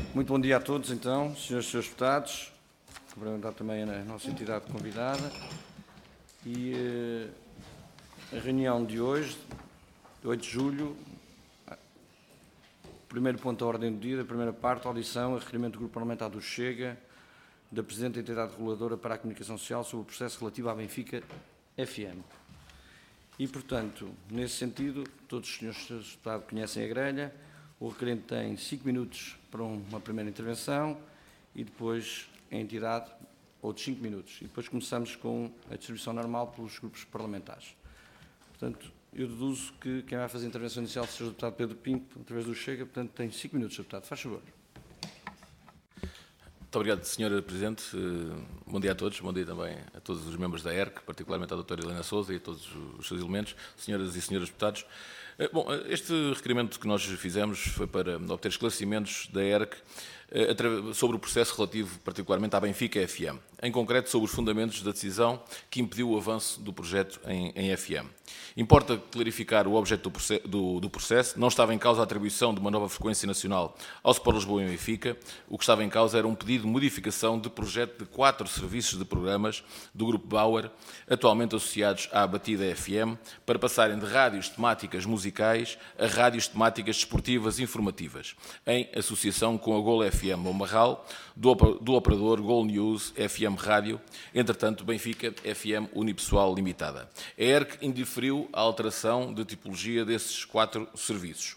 Muito bom dia a todos, então, senhores e senhores deputados. Cumprimentar também a nossa entidade convidada. E a reunião de hoje, de 8 de julho, primeiro ponto da ordem do dia, da primeira parte, audição a requerimento do Grupo Parlamentar do Chega, da Presidente da Entidade Reguladora para a Comunicação Social sobre o processo relativo à Benfica FM. E, portanto, nesse sentido, todos os senhores deputados conhecem a grelha. O requerente tem 5 minutos para uma primeira intervenção e depois a entidade outros 5 minutos. E depois começamos com a distribuição normal pelos grupos parlamentares. Portanto, eu deduzo que quem vai fazer a intervenção inicial seja o deputado Pedro Pinto, através do Chega, portanto tem 5 minutos, deputado. Faz favor. Muito obrigado, Sra. Presidente. Bom dia a todos. Bom dia também a todos os membros da ERC, particularmente à doutora Helena Sousa e a todos os seus elementos, senhoras e senhores deputados. Bom, este requerimento que nós fizemos foi para obter esclarecimentos da ERC sobre o processo relativo particularmente à Benfica FM, em concreto sobre os fundamentos da decisão que impediu o avanço do projeto em FM. Importa clarificar o objeto do processo. Não estava em causa a atribuição de uma nova frequência nacional ao Sport Lisboa e Benfica. O que estava em causa era um pedido de modificação de projeto de 4 serviços de programas do Grupo Bauer, atualmente associados à Batida FM, para passarem de rádios temáticas musicais a rádios temáticas desportivas e informativas, em associação com a Gol FM Bombarral, do operador Gol News FM Rádio, entretanto Benfica FM Unipessoal Limitada. A ERC indiferiu a alteração de tipologia desses 4 serviços.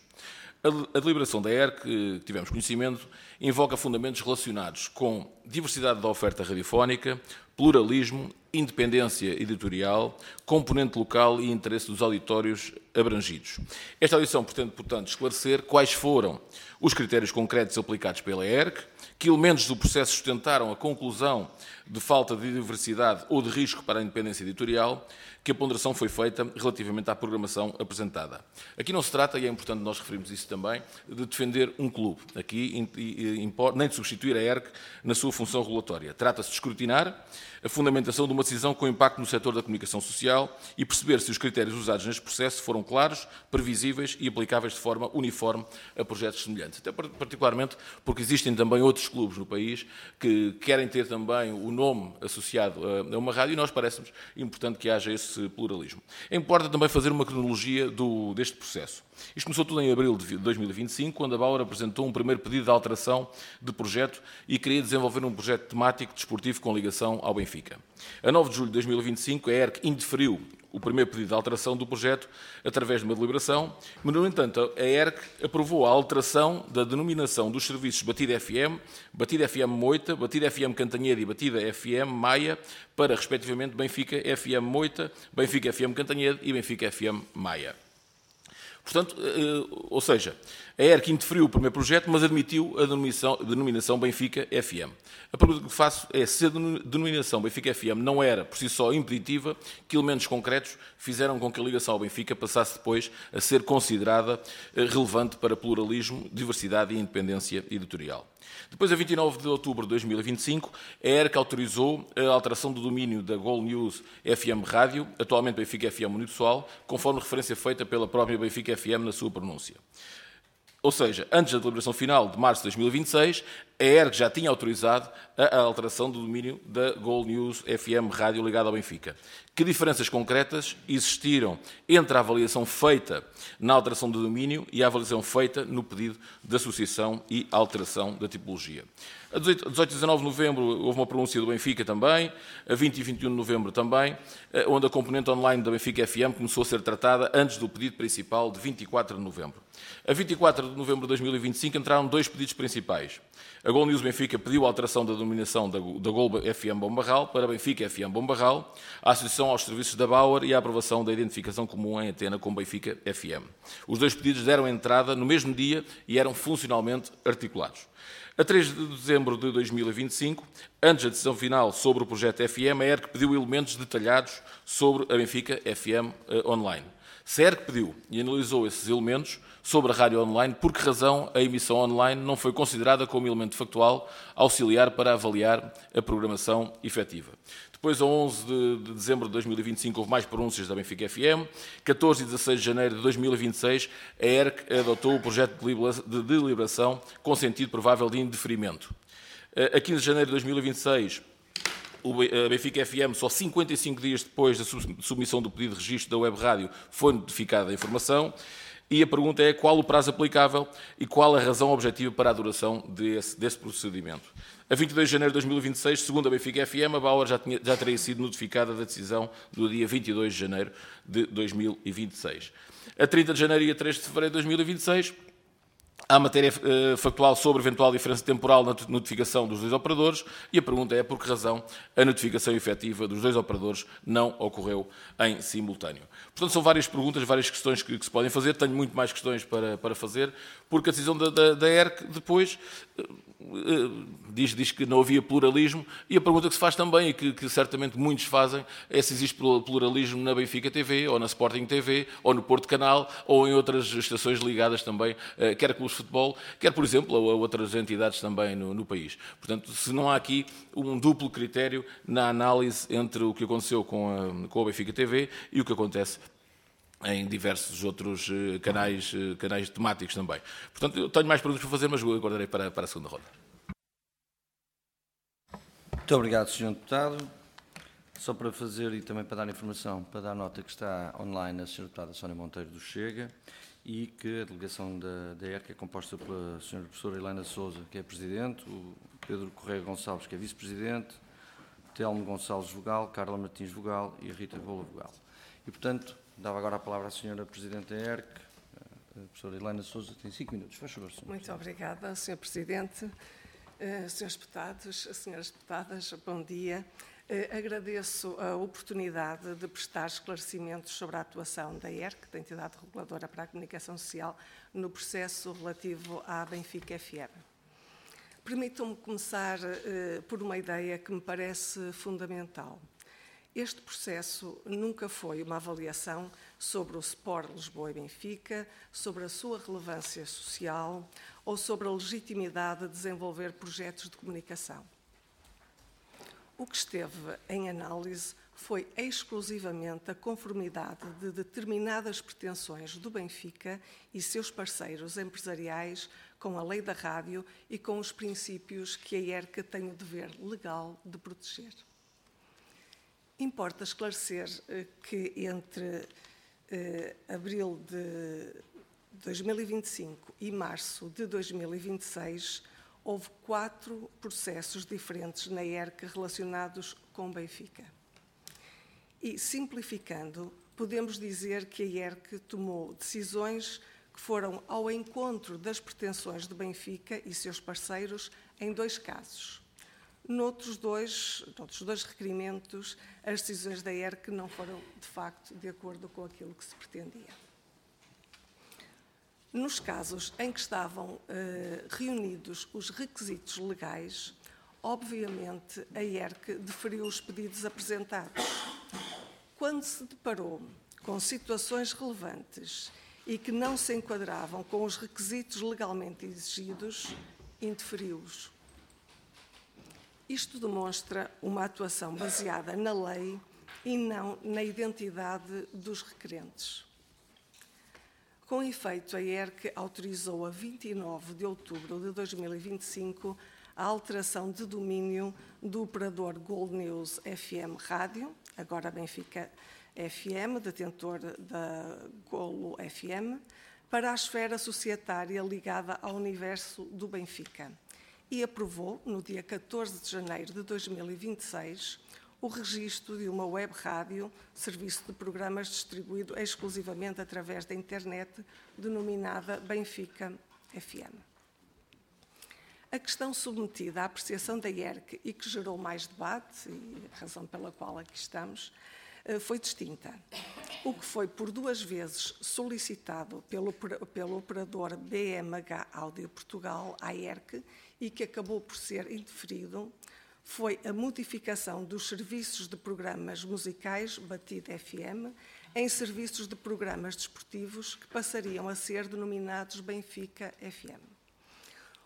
A deliberação da ERC, que tivemos conhecimento, invoca fundamentos relacionados com diversidade da oferta radiofónica, pluralismo, independência editorial, componente local e interesse dos auditórios abrangidos. Esta audição pretende, portanto, esclarecer quais foram os critérios concretos aplicados pela ERC, que elementos do processo sustentaram a conclusão de falta de diversidade ou de risco para a independência editorial, que a ponderação foi feita relativamente à programação apresentada. Aqui não se trata, e é importante nós referirmos isso também, de defender um clube. Aqui nem de substituir a ERC na sua função regulatória. Trata-se de escrutinar a fundamentação de uma decisão com impacto no setor da comunicação social e perceber se os critérios usados neste processo foram claros, previsíveis e aplicáveis de forma uniforme a projetos semelhantes. Até particularmente porque existem também outros clubes no país que querem ter também o nome associado a uma rádio e nós parece-nos importante que haja esse pluralismo. Importa também fazer uma cronologia deste processo. Isto começou tudo em abril de 2025, quando a Bauer apresentou um primeiro pedido de alteração de projeto e queria desenvolver um projeto temático desportivo com ligação ao Benfica. A 9 de julho de 2025, a ERC indeferiu o primeiro pedido de alteração do projeto através de uma deliberação, mas, no entanto, a ERC aprovou a alteração da denominação dos serviços Batida FM Moita, Batida FM Cantanhede e Batida FM Maia para, respectivamente, Benfica FM Moita, Benfica FM Cantanhede e Benfica FM Maia. Portanto, ou seja, a ERC interferiu o primeiro projeto, mas admitiu a denominação Benfica FM. A pergunta que faço é se a denominação Benfica FM não era, por si só, impeditiva, que elementos concretos fizeram com que a ligação ao Benfica passasse depois a ser considerada relevante para pluralismo, diversidade e independência editorial. Depois, a 29 de outubro de 2025, a ERC autorizou a alteração do domínio da Gol News FM Rádio, atualmente Benfica FM Unipessoal, conforme referência feita pela própria Benfica FM na sua pronúncia. Ou seja, antes da deliberação final de março de 2026, a ERC já tinha autorizado a alteração do domínio da Gol News FM Rádio ligada ao Benfica. Que diferenças concretas existiram entre a avaliação feita na alteração do domínio e a avaliação feita no pedido de associação e alteração da tipologia? A 18 e 19 de novembro houve uma pronúncia do Benfica também, a 20 e 21 de novembro também, onde a componente online da Benfica FM começou a ser tratada antes do pedido principal de 24 de novembro. A 24 de novembro de 2025 entraram 2 pedidos principais. A Gol News Benfica pediu a alteração da denominação da Gol FM Bombarral para Benfica FM Bombarral, a associação aos serviços da Bauer e a aprovação da identificação comum em antena com Benfica FM. Os 2 pedidos deram entrada no mesmo dia e eram funcionalmente articulados. A 3 de dezembro de 2025, antes da decisão final sobre o projeto FM, a ERC pediu elementos detalhados sobre a Benfica FM Online. Se a ERC pediu e analisou esses elementos sobre a rádio online, por que razão a emissão online não foi considerada como elemento factual auxiliar para avaliar a programação efetiva? Depois, a 11 de dezembro de 2025, houve mais pronúncias da Benfica FM. 14 e 16 de janeiro de 2026, a ERC adotou o projeto de deliberação com sentido provável de indeferimento. A 15 de janeiro de 2026, a Benfica FM, só 55 dias depois da submissão do pedido de registro da web rádio, foi notificada a informação. E a pergunta é qual o prazo aplicável e qual a razão objetiva para a duração desse procedimento. A 22 de janeiro de 2026, segundo a Benfica FM, a Bauer já teria sido notificada da decisão do dia 22 de janeiro de 2026. A 30 de janeiro e a 3 de fevereiro de 2026, há matéria factual sobre eventual diferença temporal na notificação dos dois operadores e a pergunta é por que razão a notificação efetiva dos dois operadores não ocorreu em simultâneo. Portanto, são várias perguntas, várias questões que se podem fazer. Tenho muito mais questões para fazer, porque a decisão da ERC depois diz que não havia pluralismo e a pergunta que se faz também e que certamente muitos fazem é se existe pluralismo na Benfica TV ou na Sporting TV ou no Porto Canal ou em outras estações ligadas também, quer a clubes de futebol, quer, por exemplo, a outras entidades também no país. Portanto, se não há aqui um duplo critério na análise entre o que aconteceu com a Benfica TV e o que acontece em diversos outros canais temáticos também. Portanto, eu tenho mais perguntas para fazer, mas aguardarei para a segunda ronda. Muito obrigado, Sr. Deputado. Só para fazer e também para dar informação, para dar nota que está online a Sra. Deputada Sónia Monteiro do Chega e que a delegação da ERC é composta pela Sra. Professora Helena Sousa, que é Presidente, o Pedro Correia Gonçalves, que é Vice-Presidente, Telmo Gonçalves Vogal, Carla Martins Vogal e a Rita Bola Vogal. E, portanto, dava agora a palavra à Sra. Presidente da ERC, a professora Helena Sousa, tem 5 minutos. Faz favor, Sra. Muito obrigada, Sr. Presidente, Srs. Deputados, Sras. Deputadas, bom dia. Agradeço a oportunidade de prestar esclarecimentos sobre a atuação da ERC, da Entidade Reguladora para a Comunicação Social, no processo relativo à Benfica FM. Permitam-me começar por uma ideia que me parece fundamental. Este processo nunca foi uma avaliação sobre o Sport Lisboa e Benfica, sobre a sua relevância social ou sobre a legitimidade de desenvolver projetos de comunicação. O que esteve em análise foi exclusivamente a conformidade de determinadas pretensões do Benfica e seus parceiros empresariais com a lei da rádio e com os princípios que a ERC tem o dever legal de proteger. Importa esclarecer que entre abril de 2025 e março de 2026 houve 4 processos diferentes na ERC relacionados com o Benfica. E, simplificando, podemos dizer que a ERC tomou decisões que foram ao encontro das pretensões do Benfica e seus parceiros em 2 casos. Noutros dois requerimentos, as decisões da ERC não foram, de facto, de acordo com aquilo que se pretendia. Nos casos em que estavam reunidos os requisitos legais, obviamente a ERC deferiu os pedidos apresentados. Quando se deparou com situações relevantes e que não se enquadravam com os requisitos legalmente exigidos, indeferiu-os. Isto demonstra uma atuação baseada na lei e não na identidade dos requerentes. Com efeito, a ERC autorizou a 29 de outubro de 2025 a alteração de domínio do operador Gold News FM Rádio, agora Benfica FM, detentor da Golo FM, para a esfera societária ligada ao universo do Benfica e aprovou, no dia 14 de janeiro de 2026, o registro de uma web rádio, serviço de programas distribuído exclusivamente através da internet, denominada Benfica FM. A questão submetida à apreciação da ERC e que gerou mais debate, e a razão pela qual aqui estamos, foi distinta. O que foi por 2 vezes solicitado pelo operador BMH Áudio Portugal, à ERC, e que acabou por ser indeferido, foi a modificação dos serviços de programas musicais Batida FM em serviços de programas desportivos que passariam a ser denominados Benfica FM.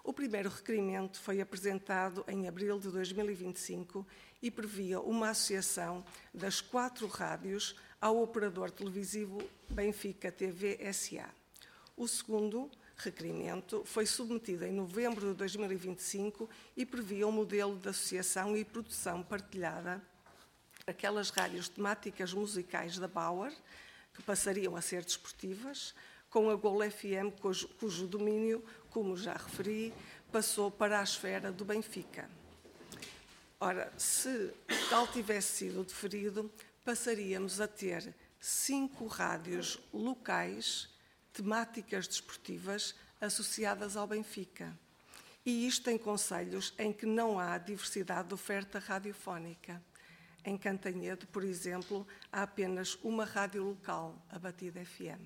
O primeiro requerimento foi apresentado em abril de 2025 e previa uma associação das 4 rádios ao operador televisivo Benfica TV SA. O segundo requerimento foi submetido em novembro de 2025 e previa um modelo de associação e produção partilhada aquelas rádios temáticas musicais da Bauer, que passariam a ser desportivas, com a Gol FM, cujo domínio, como já referi, passou para a esfera do Benfica. Ora, se tal tivesse sido deferido, passaríamos a ter 5 rádios locais, temáticas desportivas, associadas ao Benfica. E isto em concelhos em que não há diversidade de oferta radiofónica. Em Cantanhede, por exemplo, há apenas uma rádio local, a Batida FM.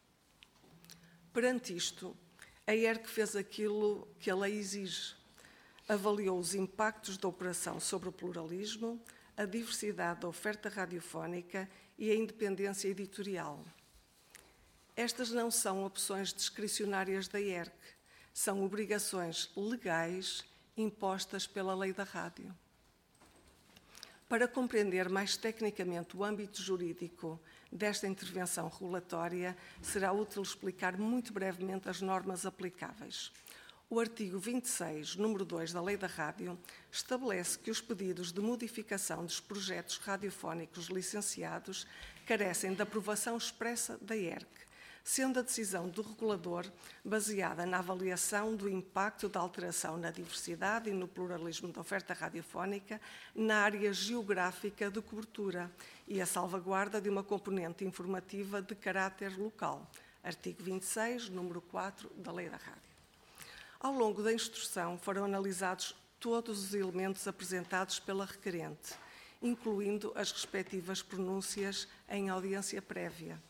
Perante isto, a ERC fez aquilo que a lei exige. Avaliou os impactos da operação sobre o pluralismo, a diversidade da oferta radiofónica e a independência editorial. Estas não são opções discricionárias da ERC, são obrigações legais impostas pela lei da rádio. Para compreender mais tecnicamente o âmbito jurídico desta intervenção regulatória, será útil explicar muito brevemente as normas aplicáveis. O artigo 26, número 2 da Lei da Rádio, estabelece que os pedidos de modificação dos projetos radiofónicos licenciados carecem de aprovação expressa da ERC, sendo a decisão do regulador baseada na avaliação do impacto da alteração na diversidade e no pluralismo da oferta radiofónica na área geográfica de cobertura e a salvaguarda de uma componente informativa de caráter local. Artigo 26, número 4 da Lei da Rádio. Ao longo da instrução foram analisados todos os elementos apresentados pela requerente, incluindo as respectivas pronúncias em audiência prévia.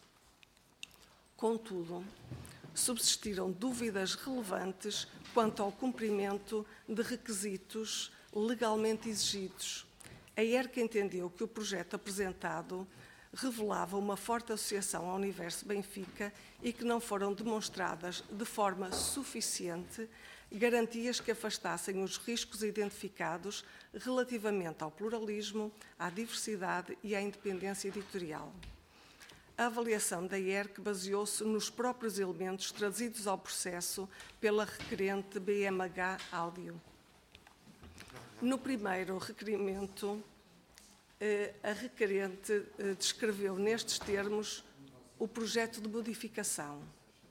Contudo, subsistiram dúvidas relevantes quanto ao cumprimento de requisitos legalmente exigidos. A ERC entendeu que o projeto apresentado revelava uma forte associação ao universo Benfica e que não foram demonstradas de forma suficiente garantias que afastassem os riscos identificados relativamente ao pluralismo, à diversidade e à independência editorial. A avaliação da ERC baseou-se nos próprios elementos trazidos ao processo pela requerente BMH Áudio. No primeiro requerimento, a requerente descreveu nestes termos o projeto de modificação.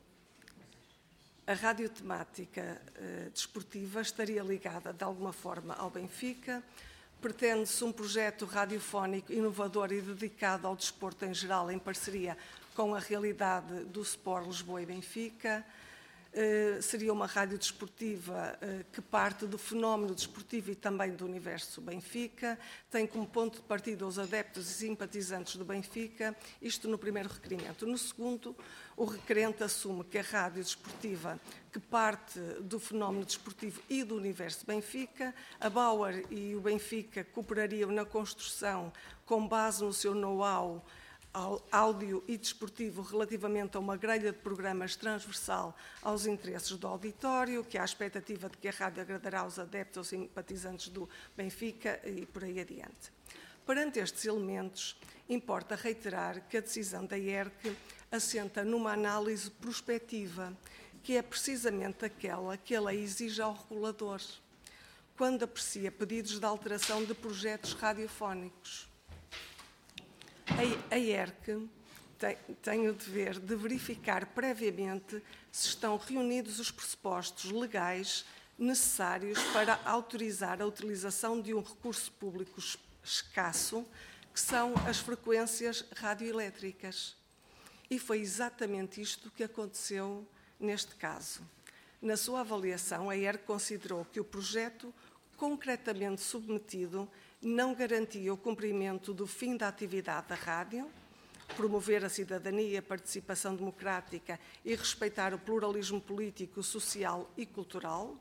A rádio temática desportiva estaria ligada de alguma forma ao Benfica. Pretende-se um projeto radiofónico inovador e dedicado ao desporto em geral, em parceria com a realidade do Sport Lisboa e Benfica. Seria uma rádio desportiva que parte do fenómeno desportivo e também do universo Benfica. Tem como ponto de partida os adeptos e simpatizantes do Benfica, isto no primeiro requerimento. No segundo, o requerente assume que a rádio desportiva, que parte do fenómeno desportivo e do universo Benfica, a Bauer e o Benfica cooperariam na construção com base no seu know-how áudio e desportivo relativamente a uma grelha de programas transversal aos interesses do auditório, que há a expectativa de que a rádio agradará aos adeptos ou simpatizantes do Benfica e por aí adiante. Perante estes elementos, importa reiterar que a decisão da ERC assenta numa análise prospectiva, que é precisamente aquela que a lei exige ao regulador, quando aprecia pedidos de alteração de projetos radiofónicos. A ERC tem o dever de verificar previamente se estão reunidos os pressupostos legais necessários para autorizar a utilização de um recurso público escasso, que são as frequências radioelétricas. E foi exatamente isto que aconteceu neste caso. Na sua avaliação, a ERC considerou que o projeto concretamente submetido não garantia o cumprimento do fim da atividade da rádio, promover a cidadania, a participação democrática e respeitar o pluralismo político, social e cultural,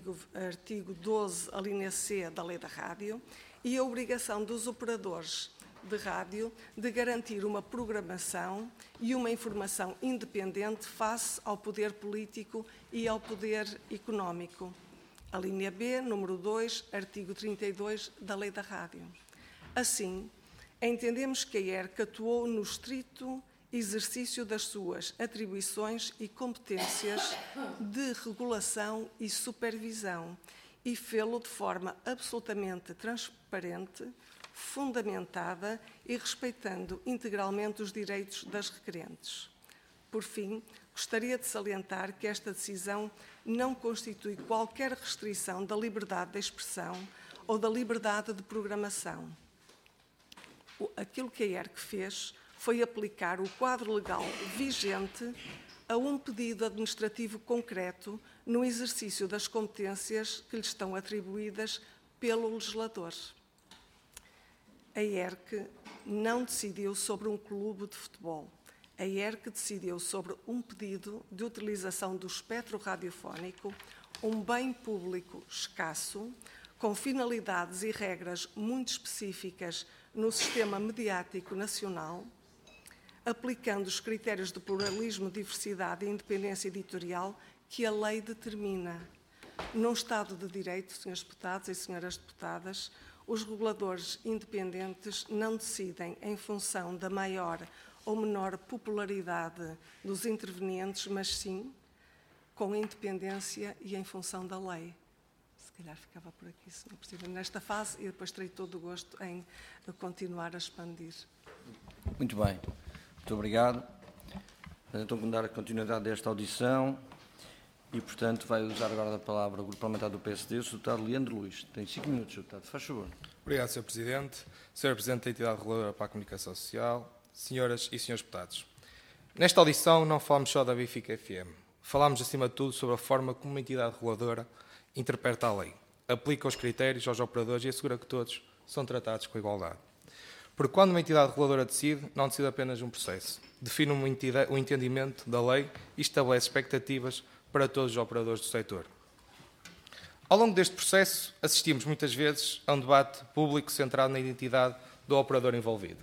artigo 12, alínea C da Lei da Rádio, e a obrigação dos operadores de rádio de garantir uma programação e uma informação independente face ao poder político e ao poder económico. A linha B, número 2, artigo 32 da Lei da Rádio. Assim, entendemos que a ERC atuou no estrito exercício das suas atribuições e competências de regulação e supervisão e fê-lo de forma absolutamente transparente, fundamentada e respeitando integralmente os direitos das requerentes. Por fim, gostaria de salientar que esta decisão não constitui qualquer restrição da liberdade de expressão ou da liberdade de programação. Aquilo que a ERC fez foi aplicar o quadro legal vigente a um pedido administrativo concreto no exercício das competências que lhe estão atribuídas pelo legislador. A ERC não decidiu sobre um clube de futebol. A ERC decidiu sobre um pedido de utilização do espectro radiofónico, um bem público escasso, com finalidades e regras muito específicas no sistema mediático nacional, aplicando os critérios de pluralismo, diversidade e independência editorial que a lei determina. Num Estado de Direito, senhores deputados e senhoras deputadas, os reguladores independentes não decidem em função da maior ou menor popularidade dos intervenientes, mas sim com independência e em função da lei. Se calhar ficava por aqui, Sr. Presidente, nesta fase, e depois terei todo o gosto em continuar a expandir. Muito bem. Muito obrigado. Então, vamos dar a continuidade desta audição e, portanto, vai usar agora a palavra o Grupo Parlamentar do PSD, o Sr. Deputado Leandro Luís. Tem 5 minutos, Sr. Deputado. Faz favor. Obrigado, Sr. Presidente. Sr. Presidente da Entidade Reguladora para a Comunicação Social, senhoras e senhores deputados. Nesta audição não falamos só da Benfica FM. Falamos, acima de tudo, sobre a forma como uma entidade reguladora interpreta a lei, aplica os critérios aos operadores e assegura que todos são tratados com igualdade. Porque quando uma entidade reguladora decide, não decide apenas um processo. Define o entendimento da lei e estabelece expectativas para todos os operadores do setor. Ao longo deste processo, assistimos muitas vezes a um debate público centrado na identidade do operador envolvido.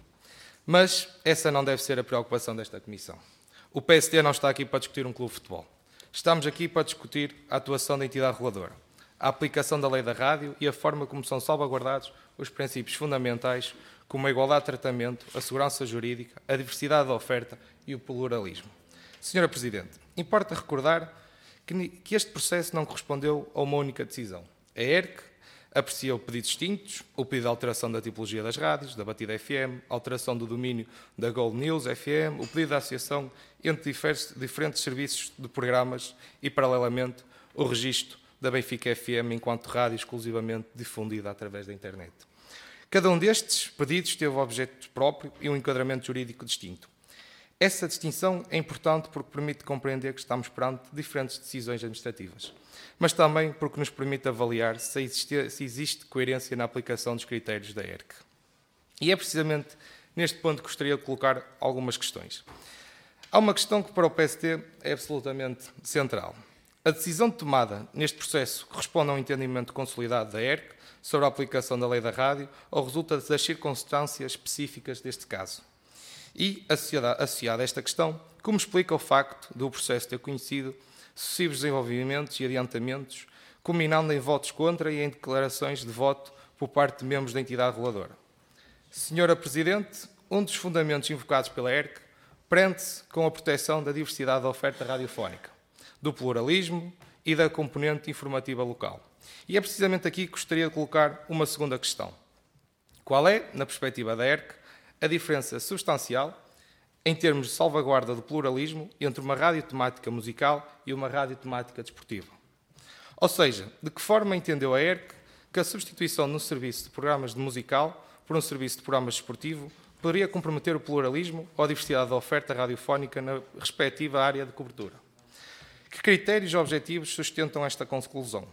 Mas essa não deve ser a preocupação desta Comissão. O PSD não está aqui para discutir um clube de futebol. Estamos aqui para discutir a atuação da entidade reguladora, a aplicação da lei da rádio e a forma como são salvaguardados os princípios fundamentais como a igualdade de tratamento, a segurança jurídica, a diversidade da oferta e o pluralismo. Senhora Presidente, importa recordar que este processo não correspondeu a uma única decisão. A ERC apreciou pedidos distintos, o pedido de alteração da tipologia das rádios, da Batida FM, alteração do domínio da Gold News FM, o pedido da associação entre diferentes serviços de programas e, paralelamente, o registro da Benfica FM enquanto rádio exclusivamente difundida através da internet. Cada um destes pedidos teve um objeto próprio e um enquadramento jurídico distinto. Essa distinção é importante porque permite compreender que estamos perante diferentes decisões administrativas, mas também porque nos permite avaliar se existe coerência na aplicação dos critérios da ERC. E é precisamente neste ponto que gostaria de colocar algumas questões. Há uma questão que para o PSD é absolutamente central. A decisão tomada neste processo corresponde a um entendimento consolidado da ERC sobre a aplicação da lei da rádio ou resulta das circunstâncias específicas deste caso? E, associada a esta questão, como explica o facto do processo ter conhecido sucessivos desenvolvimentos e adiantamentos, culminando em votos contra e em declarações de voto por parte de membros da entidade reguladora? Senhora Presidente, um dos fundamentos invocados pela ERC prende-se com a proteção da diversidade da oferta radiofónica, do pluralismo e da componente informativa local. E é precisamente aqui que gostaria de colocar uma segunda questão. Qual é, na perspectiva da ERC, a diferença substancial em termos de salvaguarda do pluralismo entre uma rádio temática musical e uma rádio temática desportiva? Ou seja, de que forma entendeu a ERC que a substituição de um serviço de programas de musical por um serviço de programas desportivo poderia comprometer o pluralismo ou a diversidade da oferta radiofónica na respectiva área de cobertura? Que critérios e objetivos sustentam esta conclusão?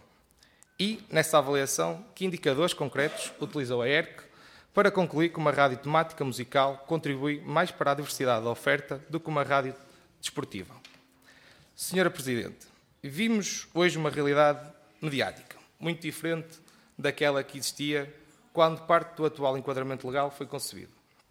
E, nessa avaliação, que indicadores concretos utilizou a ERC para concluir que uma rádio temática musical contribui mais para a diversidade da oferta do que uma rádio desportiva? Senhora Presidente, vimos hoje uma realidade mediática muito diferente daquela que existia quando parte do atual enquadramento legal foi concebido.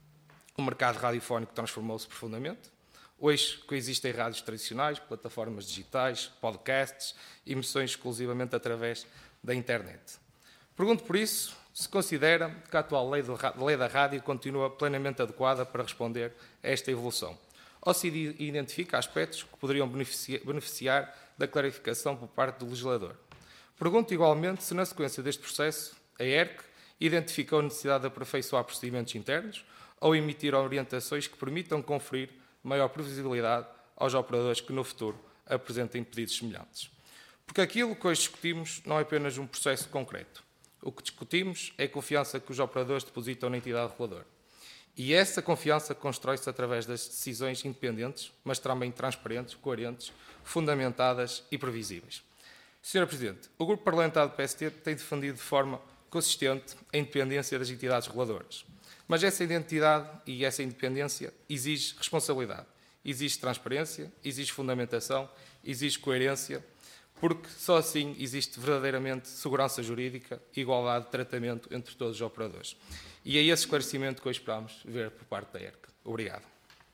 O mercado radiofónico transformou-se profundamente. Hoje coexistem rádios tradicionais, plataformas digitais, podcasts e emissões exclusivamente através da internet. Pergunto por isso se considera que a atual lei da rádio continua plenamente adequada para responder a esta evolução, ou se identifica aspectos que poderiam beneficiar da clarificação por parte do legislador. Pergunto igualmente se, na sequência deste processo, a ERC identificou a necessidade de aperfeiçoar procedimentos internos ou emitir orientações que permitam conferir maior previsibilidade aos operadores que no futuro apresentem pedidos semelhantes. Porque aquilo que hoje discutimos não é apenas um processo concreto. O que discutimos é a confiança que os operadores depositam na entidade reguladora. E essa confiança constrói-se através das decisões independentes, mas também transparentes, coerentes, fundamentadas e previsíveis. Sr. Presidente, o Grupo Parlamentar do PST tem defendido de forma consistente a independência das entidades reguladoras. Mas essa identidade e essa independência exige responsabilidade, exige transparência, exige fundamentação, exige coerência, porque só assim existe verdadeiramente segurança jurídica e igualdade de tratamento entre todos os operadores. E é esse esclarecimento que hoje esperamos ver por parte da ERC. Obrigado.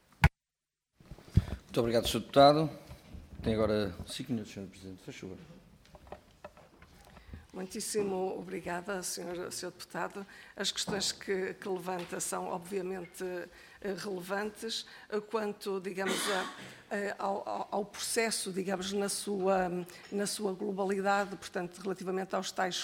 Muito obrigado, Sr. Deputado. Tem agora 5 minutos, Sr. Presidente. Faz favor. Muitíssimo obrigada, Sr. Deputado. As questões que levanta são, obviamente, relevantes quanto, digamos, ao processo, digamos, na sua globalidade, portanto, relativamente aos tais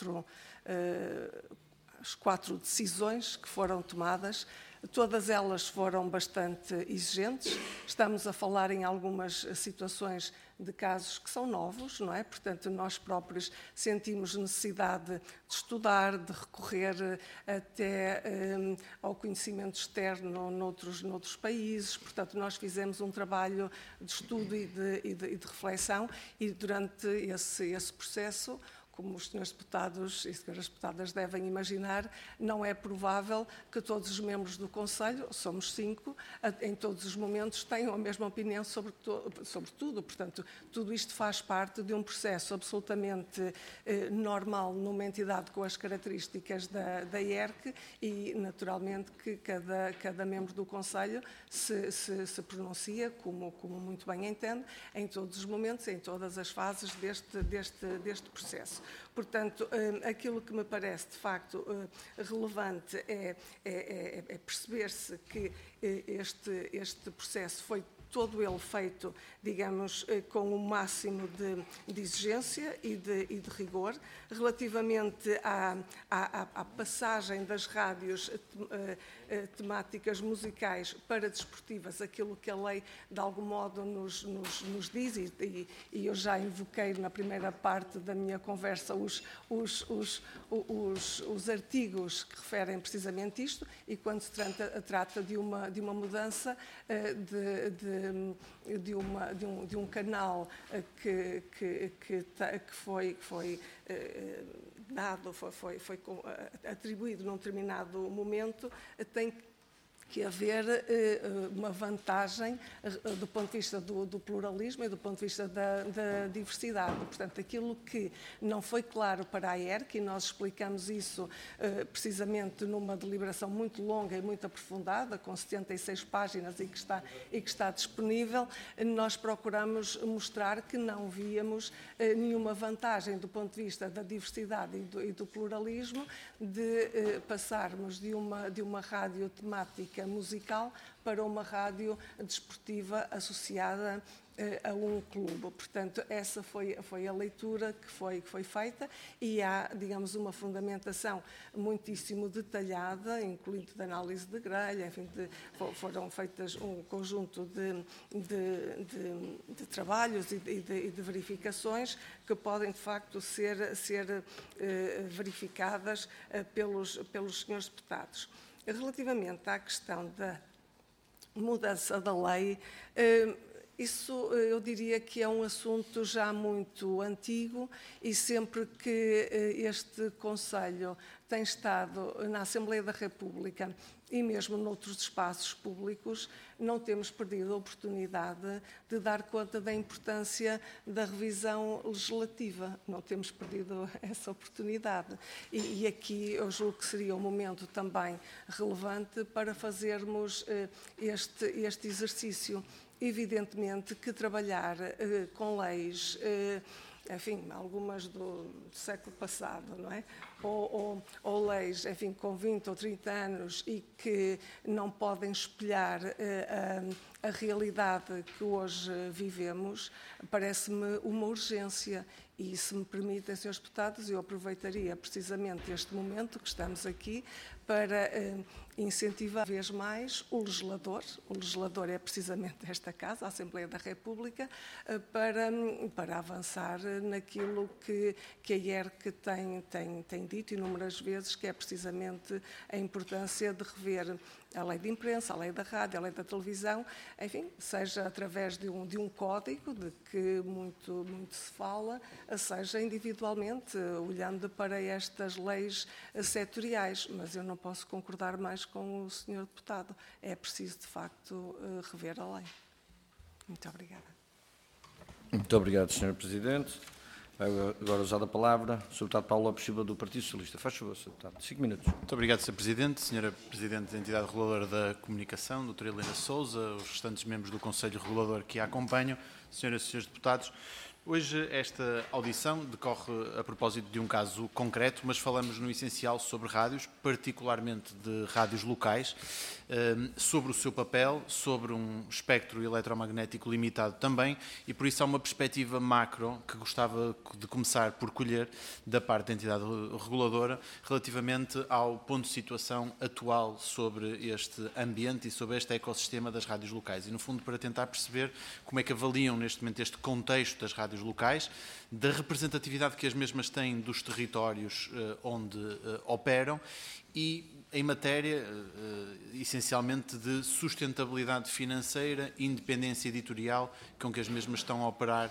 as 4 decisões que foram tomadas. Todas elas foram bastante exigentes. Estamos a falar em algumas situações de casos que são novos, não é? Portanto, nós próprios sentimos necessidade de estudar, de recorrer até ao conhecimento externo noutros países. Portanto, nós fizemos um trabalho de estudo e de reflexão e durante esse processo, como os senhores deputados e senhoras deputadas devem imaginar, não é provável que todos os membros do Conselho, somos 5, em todos os momentos tenham a mesma opinião sobre tudo. Portanto, tudo isto faz parte de um processo absolutamente normal numa entidade com as características da ERC e, naturalmente, que cada membro do Conselho se pronuncia, como muito bem entende, em todos os momentos, em todas as fases deste processo. Portanto, aquilo que me parece, de facto, relevante é perceber-se que este processo foi todo ele feito, digamos, com o máximo de exigência e de rigor. Relativamente à passagem das rádios temáticas musicais para desportivas, aquilo que a lei, de algum modo, nos diz, e eu já invoquei na primeira parte da minha conversa os artigos que referem precisamente isto, e quando se trata de uma mudança de um canal que foi dado, foi atribuído num determinado momento, tem que haver uma vantagem do ponto de vista do pluralismo e do ponto de vista da diversidade. Portanto, aquilo que não foi claro para a ERC, e nós explicamos isso precisamente numa deliberação muito longa e muito aprofundada, com 76 páginas e que está disponível, nós procuramos mostrar que não víamos nenhuma vantagem do ponto de vista da diversidade e do pluralismo de passarmos de uma rádio temática musical para uma rádio desportiva associada a um clube. Portanto, essa foi a leitura que foi feita e há, digamos, uma fundamentação muitíssimo detalhada, incluindo de análise de grelha, enfim, foram feitas um conjunto de trabalhos e de verificações que podem, de facto, ser verificadas pelos senhores deputados. Relativamente à questão da mudança da lei, Isso eu diria que é um assunto já muito antigo e sempre que este Conselho tem estado na Assembleia da República e mesmo noutros espaços públicos, não temos perdido a oportunidade de dar conta da importância da revisão legislativa. Não temos perdido essa oportunidade. E aqui eu julgo que seria um momento também relevante para fazermos este exercício. Evidentemente que trabalhar com leis, enfim, algumas do século passado, não é? Ou leis, enfim, com 20 ou 30 anos e que não podem espelhar a realidade que hoje vivemos, parece-me uma urgência. E, se me permitem, Srs. Deputados, eu aproveitaria precisamente este momento que estamos aqui para incentivar cada vez mais o legislador é precisamente esta Casa, a Assembleia da República, para avançar naquilo que a IERC tem dito inúmeras vezes, que é precisamente a importância de rever a lei de imprensa, a lei da rádio, a lei da televisão, enfim, seja através de um código de que muito se fala, seja individualmente, olhando para estas leis setoriais. Mas eu não posso concordar mais com o Sr. Deputado. É preciso, de facto, rever a lei. Muito obrigada. Muito obrigado, Sr. Presidente. Agora usada a palavra, o Sr. Deputado Paulo Lopes Silva, do Partido Socialista. Faz favor, Sr. Deputado. 5 minutos. Muito obrigado, Sr. Presidente, Sra. Presidente da Entidade Reguladora da Comunicação, Dra. Helena Sousa, os restantes membros do Conselho Regulador que a acompanham, Senhoras e Senhores Deputados. Hoje esta audição decorre a propósito de um caso concreto, mas falamos no essencial sobre rádios, particularmente de rádios locais, sobre o seu papel, sobre um espectro eletromagnético limitado também, e por isso há uma perspectiva macro que gostava de começar por colher da parte da entidade reguladora relativamente ao ponto de situação atual sobre este ambiente e sobre este ecossistema das rádios locais. E, no fundo, para tentar perceber como é que avaliam neste momento este contexto das rádios locais, da representatividade que as mesmas têm dos territórios onde operam e em matéria, essencialmente, de sustentabilidade financeira, independência editorial, com que as mesmas estão a operar,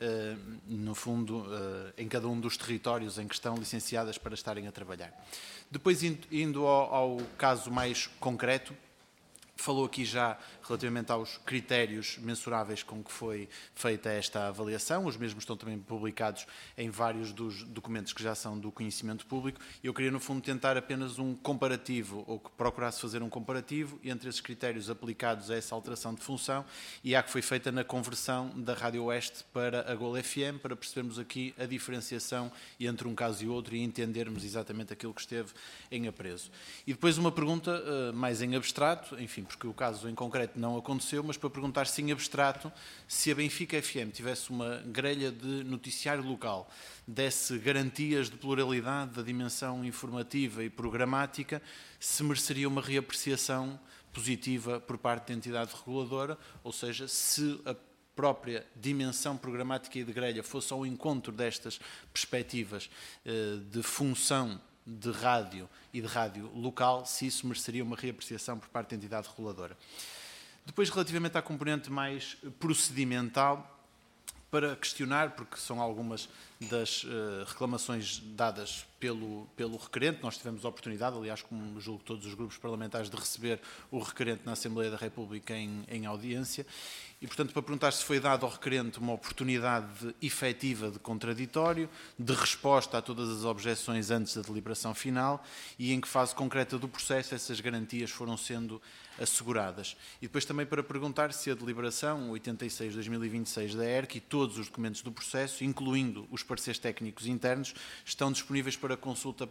no fundo, em cada um dos territórios em que estão licenciadas para estarem a trabalhar. Depois, indo ao caso mais concreto, falou aqui já relativamente aos critérios mensuráveis com que foi feita esta avaliação. Os mesmos estão também publicados em vários dos documentos que já são do conhecimento público. Eu queria, no fundo, tentar apenas um comparativo, ou que procurasse fazer um comparativo entre esses critérios aplicados a essa alteração de função e a que foi feita na conversão da Rádio Oeste para a Gol FM, para percebermos aqui a diferenciação entre um caso e outro e entendermos exatamente aquilo que esteve em apreço. E depois uma pergunta mais em abstrato, enfim, porque o caso em concreto não aconteceu, mas para perguntar se em abstrato, se a Benfica FM tivesse uma grelha de noticiário local, desse garantias de pluralidade da dimensão informativa e programática, se mereceria uma reapreciação positiva por parte da entidade reguladora, ou seja, se a própria dimensão programática e de grelha fosse ao encontro destas perspectivas de função de rádio e de rádio local, se isso mereceria uma reapreciação por parte da entidade reguladora. Depois, relativamente à componente mais procedimental, para questionar, porque são algumas das reclamações dadas pelo requerente. Nós tivemos a oportunidade, aliás, como julgo todos os grupos parlamentares, de receber o requerente na Assembleia da República em audiência. E, portanto, para perguntar se foi dado ao requerente uma oportunidade efetiva de contraditório, de resposta a todas as objeções antes da deliberação final e em que fase concreta do processo essas garantias foram sendo asseguradas. E depois também para perguntar se a deliberação 86/2026 da ERC e todos os documentos do processo, incluindo os pareceres técnicos internos, estão disponíveis para consulta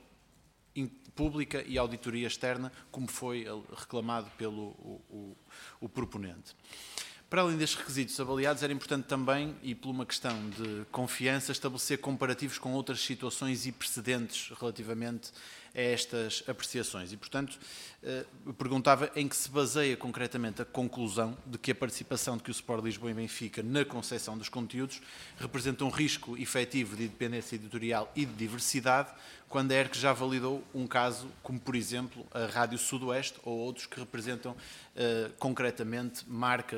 pública e auditoria externa, como foi reclamado pelo o proponente. Para além destes requisitos avaliados, era importante também, e por uma questão de confiança, estabelecer comparativos com outras situações e precedentes relativamente a estas apreciações. E, portanto, perguntava em que se baseia concretamente a conclusão de que a participação de que o Sport Lisboa e Benfica na concessão dos conteúdos representa um risco efetivo de independência editorial e de diversidade, quando a ERC já validou um caso como, por exemplo, a Rádio Sudoeste ou outros que representam concretamente marcas ou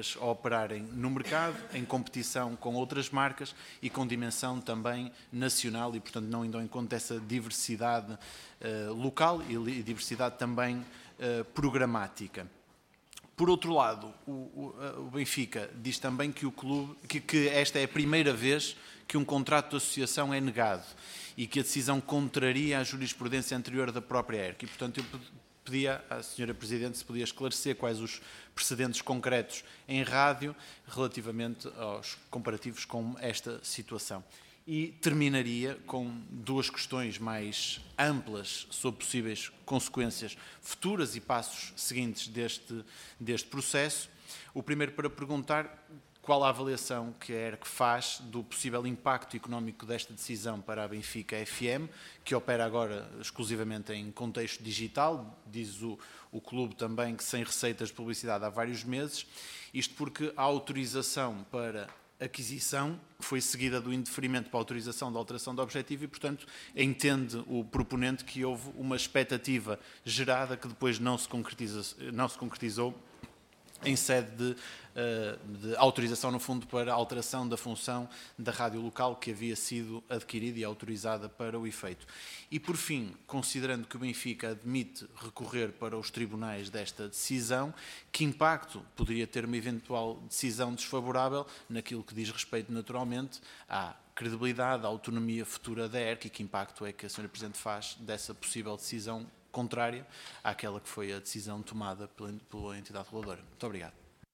operarem no mercado, em competição com outras marcas e com dimensão também nacional e, portanto, não indo em conta essa diversidade local e diversidade também programática. Por outro lado, o Benfica diz também que o clube, que esta é a primeira vez que um contrato de associação é negado e que a decisão contraria a jurisprudência anterior da própria ERC. E, portanto, eu pedia à Sra. Presidente se podia esclarecer quais os precedentes concretos em rádio relativamente aos comparativos com esta situação. E terminaria com duas questões mais amplas sobre possíveis consequências futuras e passos seguintes deste processo. O primeiro para perguntar qual a avaliação que a ERC faz do possível impacto económico desta decisão para a Benfica FM, que opera agora exclusivamente em contexto digital, diz o clube também que sem receitas de publicidade há vários meses, isto porque a autorização para aquisição foi seguida do indeferimento para a autorização da alteração de objetivo e, portanto, entende o proponente que houve uma expectativa gerada que depois não se concretizou em sede de autorização, no fundo, para a alteração da função da rádio local que havia sido adquirida e autorizada para o efeito. E, por fim, considerando que o Benfica admite recorrer para os tribunais desta decisão, que impacto poderia ter uma eventual decisão desfavorável naquilo que diz respeito, naturalmente, à credibilidade, à autonomia futura da ERC e que impacto é que a Sra. Presidente faz dessa possível decisão contrária àquela que foi a decisão tomada pela entidade reguladora. Muito obrigado.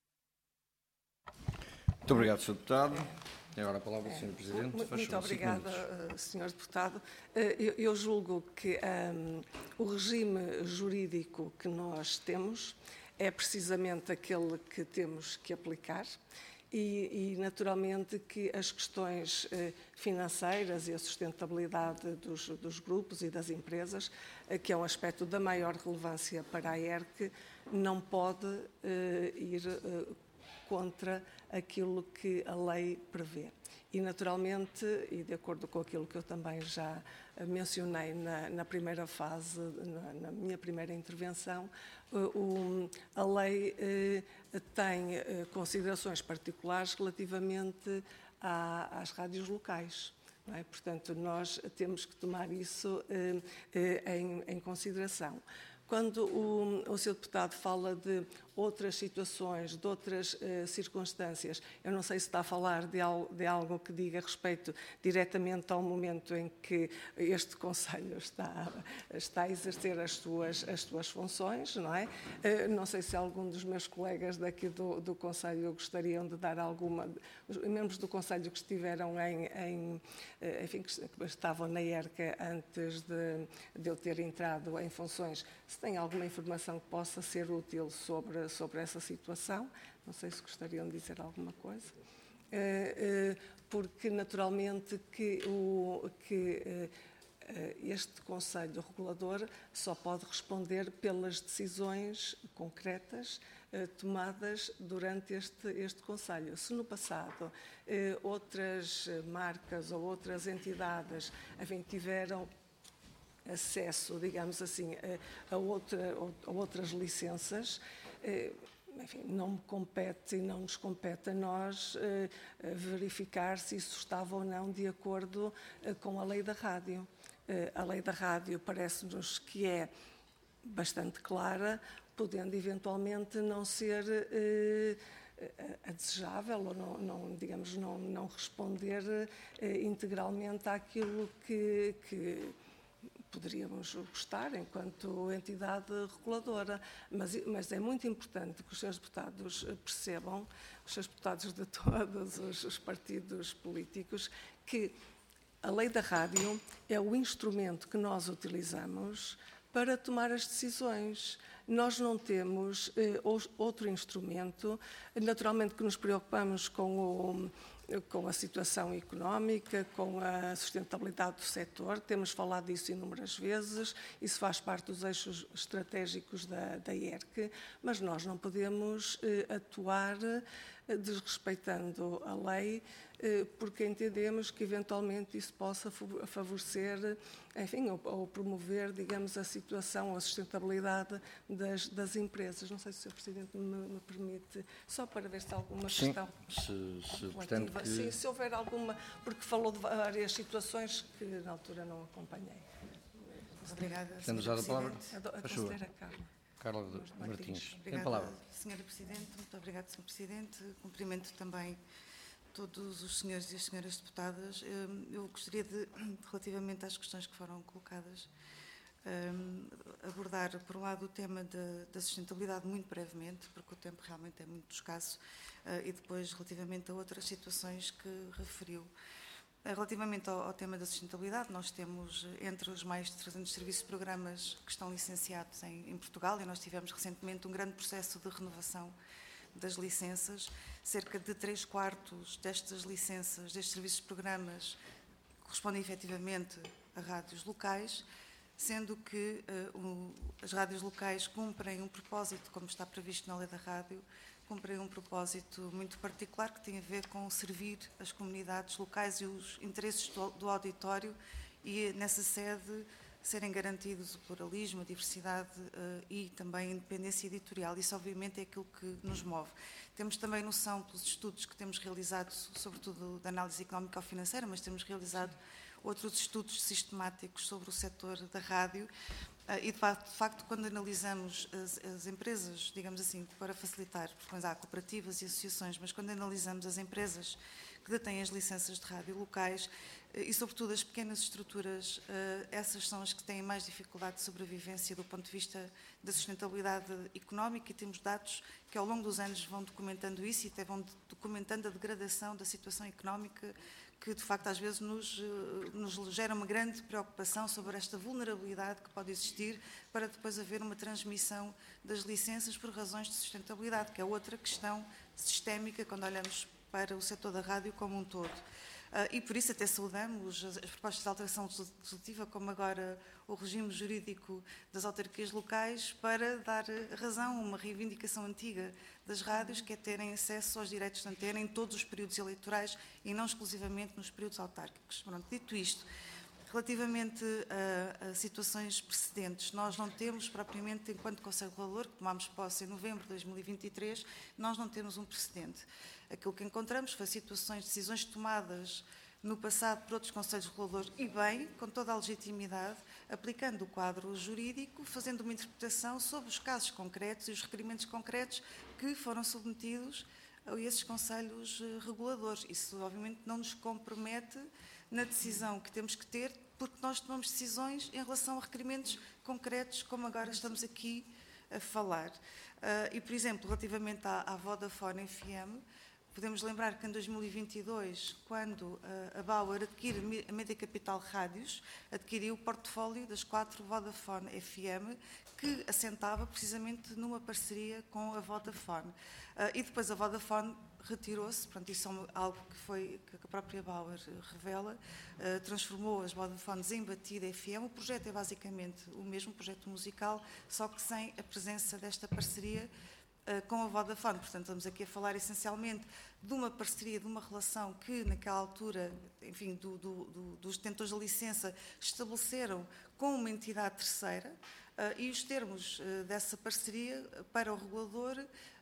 Muito obrigado, Sr. Deputado. Tem agora a palavra o Sr. Presidente. Muito obrigada, Sr. Deputado. Eu julgo que o regime jurídico que nós temos é precisamente aquele que temos que aplicar e naturalmente, que as questões financeiras e a sustentabilidade dos grupos e das empresas, que é um aspecto da maior relevância para a ERC, não pode ir contra aquilo que a lei prevê. E, naturalmente, e de acordo com aquilo que eu também já mencionei na primeira fase, na minha primeira intervenção, a lei tem considerações particulares relativamente às rádios locais. Não é? Portanto, nós temos que tomar isso em consideração. Quando o Sr. Deputado fala de outras situações, de outras circunstâncias, eu não sei se está a falar de algo que diga respeito diretamente ao momento em que este Conselho está a exercer as suas funções, não é? Não sei se algum dos meus colegas daqui do Conselho gostariam de dar alguma... Os membros do Conselho que estiveram enfim, que estavam na ERC antes de eu ter entrado em funções, se tem alguma informação que possa ser útil sobre essa situação. Não sei se gostariam de dizer alguma coisa. Porque, naturalmente, que este Conselho Regulador só pode responder pelas decisões concretas tomadas durante este Conselho. Se no passado outras marcas ou outras entidades, enfim, tiveram acesso, digamos assim, a outras licenças, enfim, não me compete e não nos compete a nós verificar se isso estava ou não de acordo com a lei da rádio. A lei da rádio parece-nos que é bastante clara, podendo eventualmente não ser a desejável ou não, digamos, não responder integralmente àquilo que poderíamos gostar enquanto entidade reguladora, mas é muito importante que os seus deputados percebam, os seus deputados de todos os partidos políticos, que a lei da rádio é o instrumento que nós utilizamos para tomar as decisões. Nós não temos outro instrumento, naturalmente que nos preocupamos com a situação económica, com a sustentabilidade do setor, temos falado disso inúmeras vezes, isso faz parte dos eixos estratégicos da ERC, mas nós não podemos atuar desrespeitando a lei, porque entendemos que eventualmente isso possa favorecer, enfim, ou promover, digamos, a situação, a sustentabilidade das empresas. Não sei se o Sr. Presidente me permite, só para ver se há alguma questão. Portanto, que... Sim, se houver alguma, porque falou de várias situações que na altura não acompanhei. Muito obrigada, Tendo usado a palavra, A conselheira Carla Martins. Tem a obrigada, palavra. Sra. Presidente. Muito obrigada, Sr. Presidente. Cumprimento também todos os senhores e as senhoras deputadas. Eu gostaria de, relativamente às questões que foram colocadas, abordar, por um lado, o tema da sustentabilidade muito brevemente, porque o tempo realmente é muito escasso, e depois, relativamente a outras situações que referiu. Relativamente ao tema da sustentabilidade, nós temos entre os mais de 300 serviços e programas que estão licenciados em Portugal, e nós tivemos recentemente um grande processo de renovação das licenças. Cerca de 3/4 destas licenças, destes serviços e programas, correspondem efetivamente a rádios locais, sendo que as rádios locais cumprem um propósito, como está previsto na Lei da Rádio, cumprem um propósito muito particular que tem a ver com servir as comunidades locais e os interesses do auditório, e nessa sede serem garantidos o pluralismo, a diversidade e também a independência editorial. Isso obviamente é aquilo que nos move. Temos também noção pelos estudos que temos realizado, sobretudo da análise económico-financeira, mas temos realizado outros estudos sistemáticos sobre o setor da rádio, e de facto quando analisamos as empresas, digamos assim, para facilitar, porque há cooperativas e associações, mas quando analisamos as empresas que detêm as licenças de rádio locais, e sobretudo as pequenas estruturas, essas são as que têm mais dificuldade de sobrevivência do ponto de vista da sustentabilidade económica, e temos dados que ao longo dos anos vão documentando isso e até vão documentando a degradação da situação económica, que de facto às vezes nos gera uma grande preocupação sobre esta vulnerabilidade que pode existir para depois haver uma transmissão das licenças por razões de sustentabilidade, que é outra questão sistémica quando olhamos para o setor da rádio como um todo. E por isso até saudamos as propostas de alteração legislativa, como agora o regime jurídico das autarquias locais, para dar razão a uma reivindicação antiga das rádios, que é terem acesso aos direitos de antena em todos os períodos eleitorais e não exclusivamente nos períodos autárquicos. Pronto, dito isto, relativamente a situações precedentes, nós não temos propriamente, enquanto Conselho Regulador, que tomámos posse em novembro de 2023, nós não temos um precedente. Aquilo que encontramos foi situações, decisões tomadas no passado por outros Conselhos Reguladores, e bem, com toda a legitimidade, aplicando o quadro jurídico, fazendo uma interpretação sobre os casos concretos e os requerimentos concretos que foram submetidos a esses Conselhos Reguladores. Isso, obviamente, não nos compromete na decisão que temos que ter, porque nós tomamos decisões em relação a requerimentos concretos, como agora estamos aqui a falar. E, por exemplo, relativamente à Vodafone FM, podemos lembrar que em 2022, quando a Bauer adquire a Média Capital Rádios, adquiriu o portfólio das 4 Vodafone FM, que assentava precisamente numa parceria com a Vodafone. E depois a Vodafone retirou-se, portanto, isso é algo que a própria Bauer revela, transformou as Vodafones em Batida FM. O projeto é basicamente o mesmo, projeto musical, só que sem a presença desta parceria com a Vodafone. Portanto, estamos aqui a falar essencialmente de uma parceria, de uma relação que naquela altura, enfim, dos detentores da licença estabeleceram com uma entidade terceira, e os termos dessa parceria para o regulador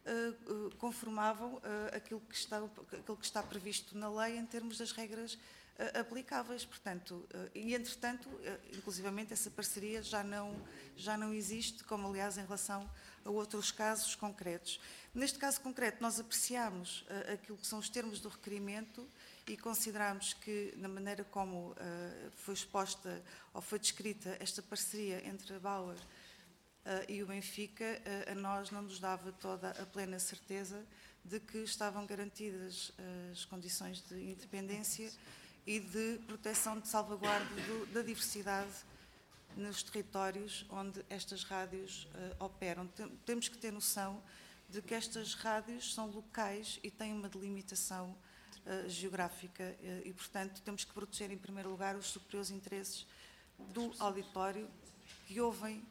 conformavam aquilo que está previsto na lei em termos das regras aplicáveis. Portanto, e entretanto, inclusivamente essa parceria já não existe, como aliás em relação a outros casos concretos. Neste caso concreto, nós apreciamos aquilo que são os termos do requerimento e consideramos que, na maneira como foi exposta ou foi descrita esta parceria entre a Bauer e o Benfica, a nós não nos dava toda a plena certeza de que estavam garantidas as condições de independência e de proteção, de salvaguarda da diversidade nos territórios onde estas rádios operam. Temos que ter noção de que estas rádios são locais e têm uma delimitação geográfica e, portanto, temos que proteger, em primeiro lugar, os superiores interesses do auditório que ouvem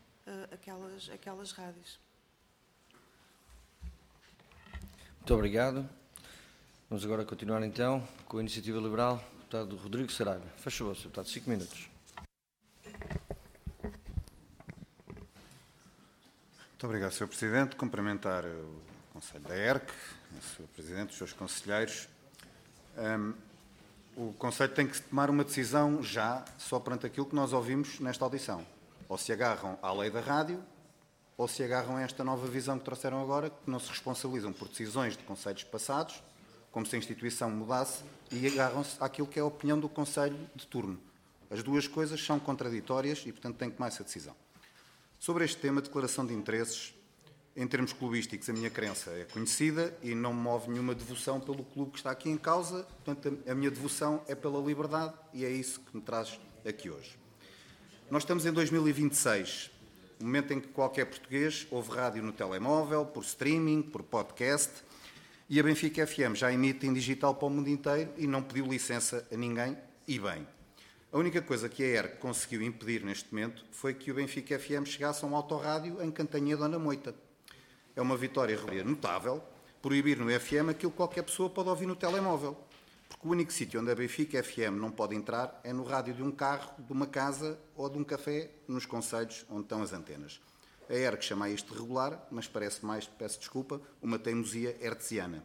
aquelas rádios. Muito obrigado. Vamos agora continuar então com a Iniciativa Liberal, deputado Rodrigo Saraiva. Faz favor, Sr. Deputado, 5 minutos. Muito obrigado, Sr. Presidente. Cumprimentar o Conselho da ERC, o Sr. Presidente, os seus conselheiros. O Conselho tem que tomar uma decisão já, só perante aquilo que nós ouvimos nesta audição. Ou se agarram à lei da rádio, ou se agarram a esta nova visão que trouxeram agora, que não se responsabilizam por decisões de conselhos passados, como se a instituição mudasse, e agarram-se àquilo que é a opinião do Conselho de turno. As duas coisas são contraditórias e, portanto, tem que tomar essa decisão. Sobre este tema, declaração de interesses, em termos clubísticos, a minha crença é conhecida e não me move nenhuma devoção pelo clube que está aqui em causa. Portanto, a minha devoção é pela liberdade e é isso que me traz aqui hoje. Nós estamos em 2026, o momento em que qualquer português ouve rádio no telemóvel, por streaming, por podcast, e a Benfica FM já emite em digital para o mundo inteiro e não pediu licença a ninguém, e bem. A única coisa que a ERC conseguiu impedir neste momento foi que o Benfica FM chegasse a um autorrádio em Cantanhede ou na Moita. É uma vitória notável proibir no FM aquilo que qualquer pessoa pode ouvir no telemóvel. Porque o único sítio onde a Benfica FM não pode entrar é no rádio de um carro, de uma casa ou de um café, nos concelhos onde estão as antenas. A ERC chama isto de regular, mas parece mais, peço desculpa, uma teimosia hertziana.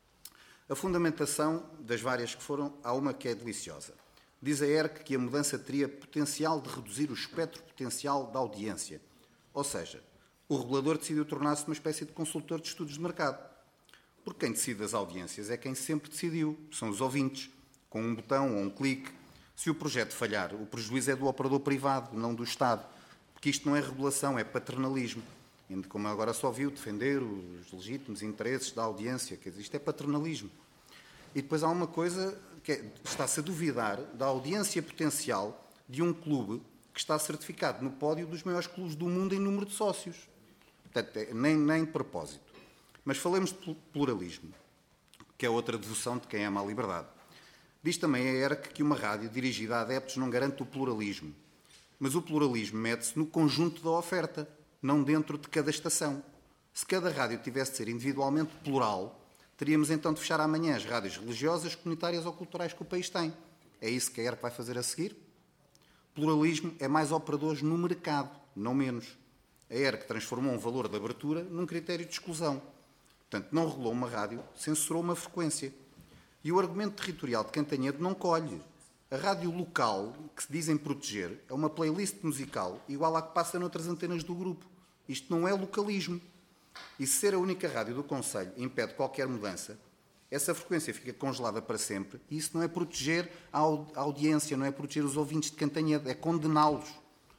A fundamentação das várias que foram, há uma que é deliciosa. Diz a ERC que a mudança teria potencial de reduzir o espectro potencial da audiência. Ou seja, o regulador decidiu tornar-se uma espécie de consultor de estudos de mercado. Porque quem decide as audiências é quem sempre decidiu, são os ouvintes, com um botão ou um clique. Se o projeto falhar, o prejuízo é do operador privado, não do Estado. Porque isto não é regulação, é paternalismo. Como agora só viu defender os legítimos interesses da audiência, quer dizer, isto é paternalismo. E depois há uma coisa que está-se a duvidar da audiência potencial de um clube que está certificado no pódio dos maiores clubes do mundo em número de sócios. Portanto, nem de propósito. Mas falemos de pluralismo, que é outra devoção de quem ama a liberdade. Diz também a ERC que uma rádio dirigida a adeptos não garante o pluralismo. Mas o pluralismo mede-se no conjunto da oferta, não dentro de cada estação. Se cada rádio tivesse de ser individualmente plural, teríamos então de fechar amanhã as rádios religiosas, comunitárias ou culturais que o país tem. É isso que a ERC vai fazer a seguir? Pluralismo é mais operadores no mercado, não menos. A ERC transformou um valor de abertura num critério de exclusão. Portanto, não regulou uma rádio, censurou uma frequência. E o argumento territorial de Cantanhede não colhe. A rádio local, que se dizem proteger, é uma playlist musical igual à que passa noutras antenas do grupo. Isto não é localismo. E se ser a única rádio do Conselho impede qualquer mudança, essa frequência fica congelada para sempre. E isso não é proteger a audiência, não é proteger os ouvintes de Cantanhede, é condená-los.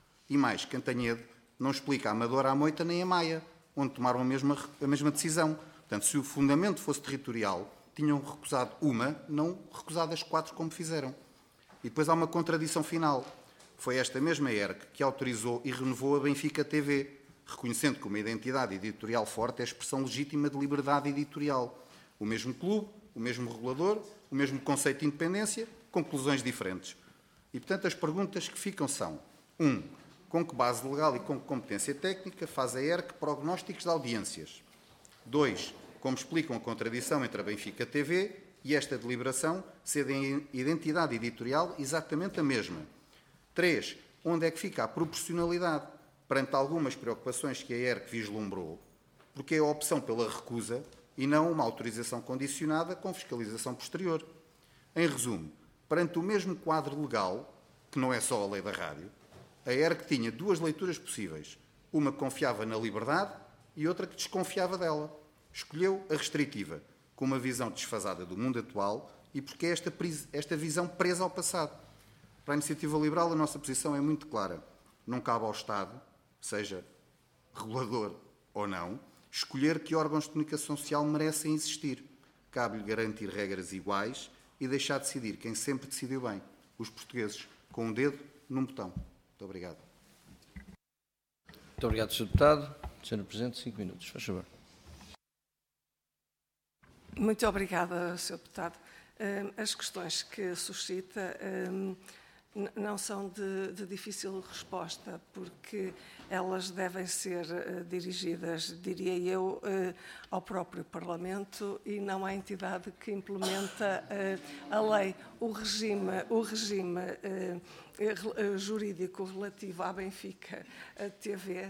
E mais, Cantanhede não explica a Amadora, a Moita nem a Maia, onde tomaram a mesma decisão. Portanto, se o fundamento fosse territorial, tinham recusado uma, não recusado as 4 como fizeram. E depois há uma contradição final. Foi esta mesma ERC que autorizou e renovou a Benfica TV, reconhecendo que uma identidade editorial forte é a expressão legítima de liberdade editorial. O mesmo clube, o mesmo regulador, o mesmo conceito de independência, conclusões diferentes. E, portanto, as perguntas que ficam são: 1. Com que base legal e com que competência técnica faz a ERC prognósticos de audiências? 2. Como explicam a contradição entre a Benfica TV e esta deliberação ser de identidade editorial exatamente a mesma? 3. Onde é que fica a proporcionalidade perante algumas preocupações que a ERC vislumbrou? Porque é a opção pela recusa e não uma autorização condicionada com fiscalização posterior. Em resumo, perante o mesmo quadro legal, que não é só a lei da rádio, a ERC tinha 2 leituras possíveis. Uma que confiava na liberdade e outra que desconfiava dela. Escolheu a restritiva, com uma visão desfasada do mundo atual e porque é esta visão presa ao passado. Para a Iniciativa Liberal, a nossa posição é muito clara. Não cabe ao Estado, seja regulador ou não, escolher que órgãos de comunicação social merecem existir. Cabe-lhe garantir regras iguais e deixar decidir quem sempre decidiu bem, os portugueses, com um dedo num botão. Muito obrigado. Muito obrigado, Sr. Deputado. Sr. Presidente, 5 minutos. Faz favor. Muito obrigada, Sr. Deputado. As questões que suscita não são de difícil resposta, porque elas devem ser dirigidas, diria eu, ao próprio Parlamento e não à entidade que implementa a lei. O regime jurídico relativo à Benfica TV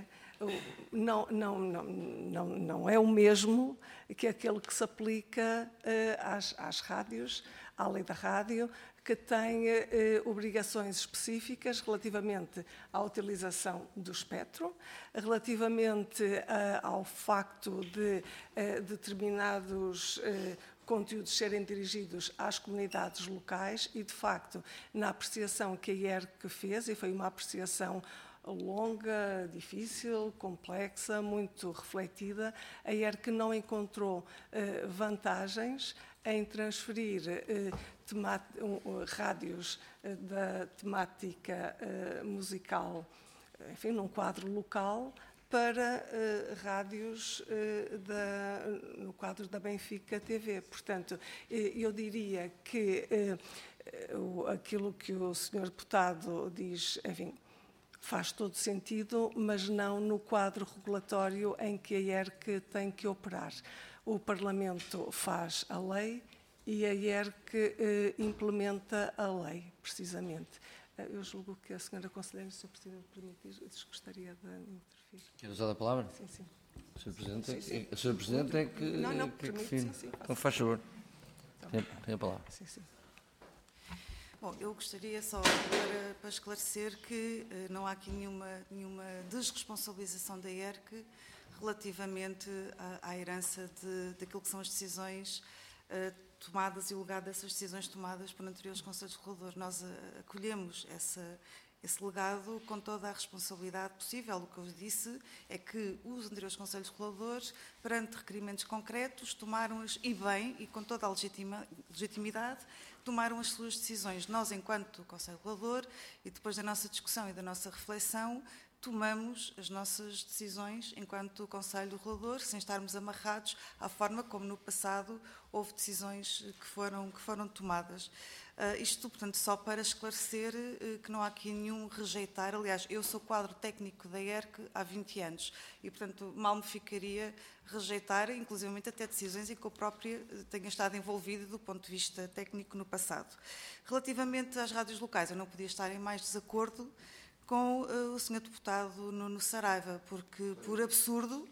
não é o mesmo que aquele que se aplica às rádios, à lei da rádio, que tem obrigações específicas relativamente à utilização do espectro, relativamente ao facto de determinados conteúdos serem dirigidos às comunidades locais e, de facto, na apreciação que a IERC fez, e foi uma apreciação longa, difícil, complexa, muito refletida, a IERC não encontrou vantagens em transferir rádios da temática musical, enfim, num quadro local, para rádios no quadro da Benfica TV. Portanto, eu diria que aquilo que o Sr. Deputado diz, enfim, faz todo sentido, mas não no quadro regulatório em que a IERC tem que operar. O Parlamento faz a lei e a IERC implementa a lei, precisamente. Eu julgo que a Sra. Conselheira, se o Presidente permitir, gostaria de intervir. Quer usar a palavra? Sim, sim. Sr. Presidente, Sim. O Sr. Presidente é que... Não, que permite, define. sim. Então, faz favor. Tem a palavra. Sim. Bom, eu gostaria só para esclarecer que não há aqui nenhuma desresponsabilização da IERC relativamente à herança daquilo que são as decisões tomadas e o legado dessas decisões tomadas por anteriores Conselhos Reguladores. Nós acolhemos esse legado com toda a responsabilidade possível. O que eu disse é que os anteriores Conselhos Reguladores, perante requerimentos concretos, tomaram-as, e bem, e com toda a legitimidade, tomaram as suas decisões. Nós, enquanto Conselho Regulador, e depois da nossa discussão e da nossa reflexão, tomamos as nossas decisões enquanto Conselho Regulador, sem estarmos amarrados à forma como no passado houve decisões que foram tomadas. Isto, portanto, só para esclarecer que não há aqui nenhum rejeitar. Aliás, eu sou quadro técnico da IERC há 20 anos e, portanto, mal me ficaria rejeitar, inclusivamente até decisões em que eu própria tenha estado envolvida do ponto de vista técnico no passado. Relativamente às rádios locais, eu não podia estar em mais desacordo com o Sr. Deputado Nuno Saraiva, porque, por absurdo,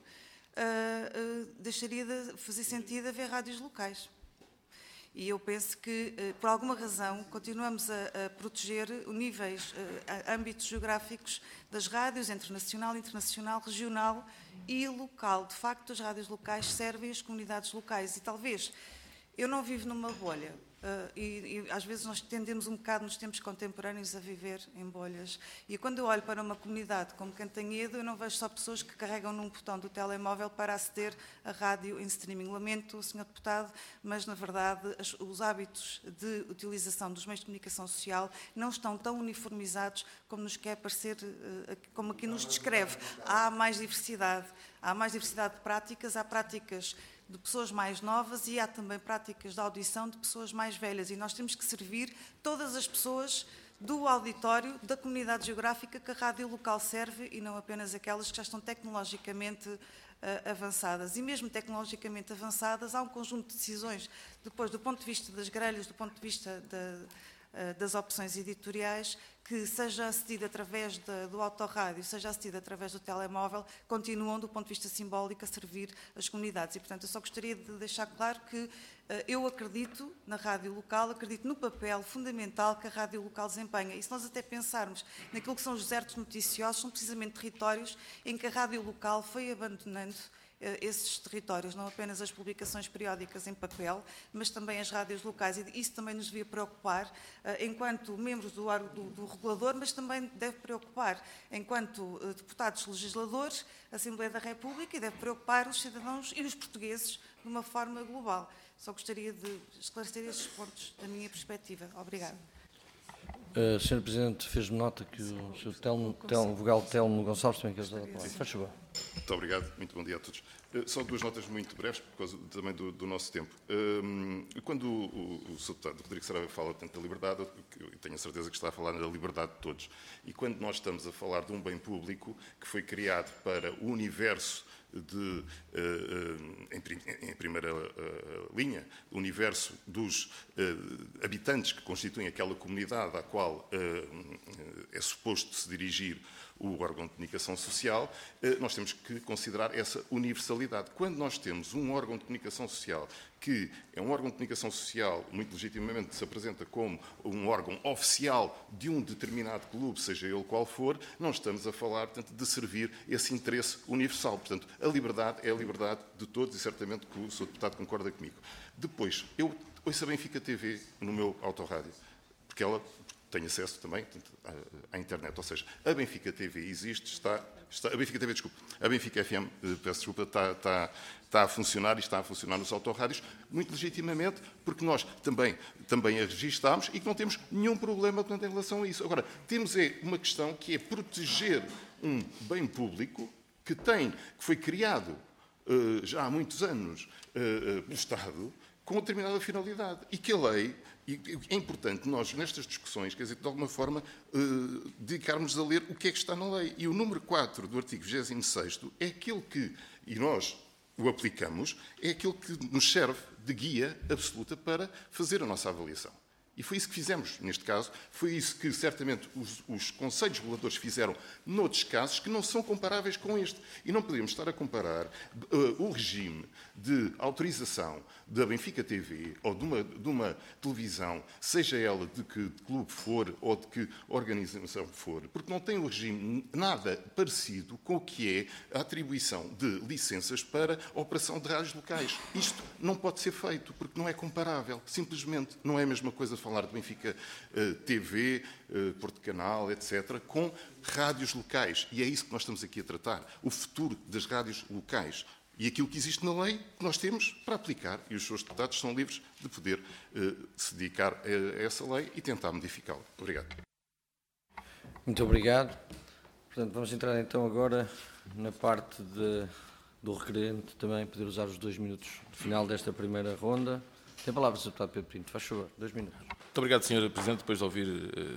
deixaria de fazer sentido haver rádios locais. E eu penso que, por alguma razão, continuamos a proteger níveis, âmbitos geográficos das rádios, entre nacional, internacional, regional e local. De facto, as rádios locais servem as comunidades locais e talvez eu não vivo numa bolha. E às vezes nós tendemos um bocado nos tempos contemporâneos a viver em bolhas. E quando eu olho para uma comunidade como Cantanhedo, eu não vejo só pessoas que carregam num botão do telemóvel para aceder à rádio em streaming. Lamento, Sr. Deputado, mas na verdade os hábitos de utilização dos meios de comunicação social não estão tão uniformizados como nos quer parecer, como aqui nos descreve. Há mais diversidade de práticas, há práticas de pessoas mais novas e há também práticas de audição de pessoas mais velhas. E nós temos que servir todas as pessoas do auditório, da comunidade geográfica que a rádio local serve e não apenas aquelas que já estão tecnologicamente avançadas. E mesmo tecnologicamente avançadas, há um conjunto de decisões, depois do ponto de vista das grelhas, do ponto de vista das opções editoriais, que seja acedido através do autorrádio, seja acedido através do telemóvel, continuam, do ponto de vista simbólico, a servir as comunidades. E, portanto, eu só gostaria de deixar claro que eu acredito na rádio local, acredito no papel fundamental que a rádio local desempenha. E se nós até pensarmos naquilo que são os desertos noticiosos, são precisamente territórios em que a rádio local foi abandonando esses territórios, não apenas as publicações periódicas em papel, mas também as rádios locais. E isso também nos devia preocupar enquanto membros do regulador, mas também deve preocupar enquanto deputados legisladores, Assembleia da República, e deve preocupar os cidadãos e os portugueses de uma forma global. Só gostaria de esclarecer estes pontos da minha perspectiva. Obrigada. Sr. Presidente, fez-me nota que o Sr. Vogal Telmo Gonçalves também quer usar a palavra. Faz favor. Muito obrigado, muito bom dia a todos. Só duas notas muito breves, por causa também do nosso tempo. Quando o Sr. Deputado Rodrigo Saraiva fala tanto da liberdade, eu tenho a certeza que está a falar da liberdade de todos. E quando nós estamos a falar de um bem público que foi criado para o universo em primeira linha, o universo dos habitantes que constituem aquela comunidade à qual é suposto se dirigir o órgão de comunicação social, nós temos que considerar essa universalidade. Quando nós temos um órgão de comunicação social que é um órgão de comunicação social, muito legitimamente se apresenta como um órgão oficial de um determinado clube, seja ele qual for, não estamos a falar, portanto, de servir esse interesse universal. Portanto, a liberdade é a liberdade de todos e certamente que o Sr. Deputado concorda comigo. Depois, eu ouço a Benfica TV no meu autorrádio, porque ela tem acesso também à internet, ou seja, a Benfica TV existe, a Benfica TV, desculpe, a Benfica FM, peço desculpa, está a funcionar e está a funcionar nos autorrádios, muito legitimamente, porque nós também a registámos e que não temos nenhum problema, portanto, em relação a isso. Agora, temos uma questão que é proteger um bem público que foi criado já há muitos anos pelo Estado, com determinada finalidade, e que a lei, e é importante nós, nestas discussões, quer dizer, de alguma forma, dedicarmos a ler o que é que está na lei. E o número 4 do artigo 26º é aquele que, e nós o aplicamos, é aquele que nos serve de guia absoluta para fazer a nossa avaliação. E foi isso que fizemos neste caso, foi isso que certamente os conselhos reguladores fizeram noutros casos que não são comparáveis com este. E não podemos estar a comparar o regime de autorização da Benfica TV ou de uma televisão, seja ela de que clube for ou de que organização for, porque não tem um regime nada parecido com o que é a atribuição de licenças para a operação de rádios locais. Isto não pode ser feito, porque não é comparável. Simplesmente não é a mesma coisa falar de Benfica TV, Porto Canal, etc., com rádios locais. E é isso que nós estamos aqui a tratar. O futuro das rádios locais. E aquilo que existe na lei, que nós temos para aplicar. E os seus deputados são livres de poder se dedicar a essa lei e tentar modificá-la. Obrigado. Muito obrigado. Portanto, vamos entrar então agora na parte do requerente também, poder usar os 2 minutos no final desta primeira ronda. Tem a palavra, Sr. Deputado Pedro Pinto. Faz favor, 2 minutos. Muito obrigado, Sr. Presidente. Depois de ouvir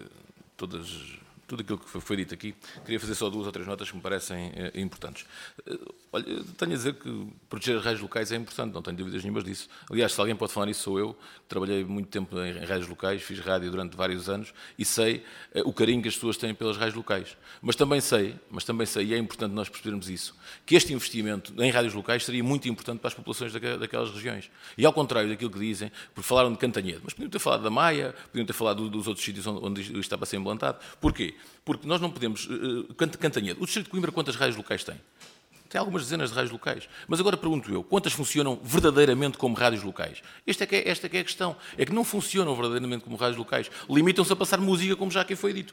tudo aquilo que foi dito aqui, queria fazer só 2 ou 3 notas que me parecem importantes. Olha, tenho a dizer que proteger as rádios locais é importante, não tenho dúvidas nenhumas disso. Aliás, se alguém pode falar nisso, sou eu. Trabalhei muito tempo em rádios locais, fiz rádio durante vários anos e sei o carinho que as pessoas têm pelas rádios locais. Mas também sei, e é importante nós percebermos isso, que este investimento em rádios locais seria muito importante para as populações daquelas regiões. E ao contrário daquilo que dizem, porque falaram de Cantanhede, mas podiam ter falado da Maia, podiam ter falado dos outros sítios onde isto está para ser implantado. Porquê? Porque nós não podemos... Cantanhede, o Distrito de Coimbra, quantas rádios locais tem? Tem algumas dezenas de rádios locais. Mas agora pergunto eu, quantas funcionam verdadeiramente como rádios locais? Esta é a questão. É que não funcionam verdadeiramente como rádios locais. Limitam-se a passar música, como já aqui foi dito.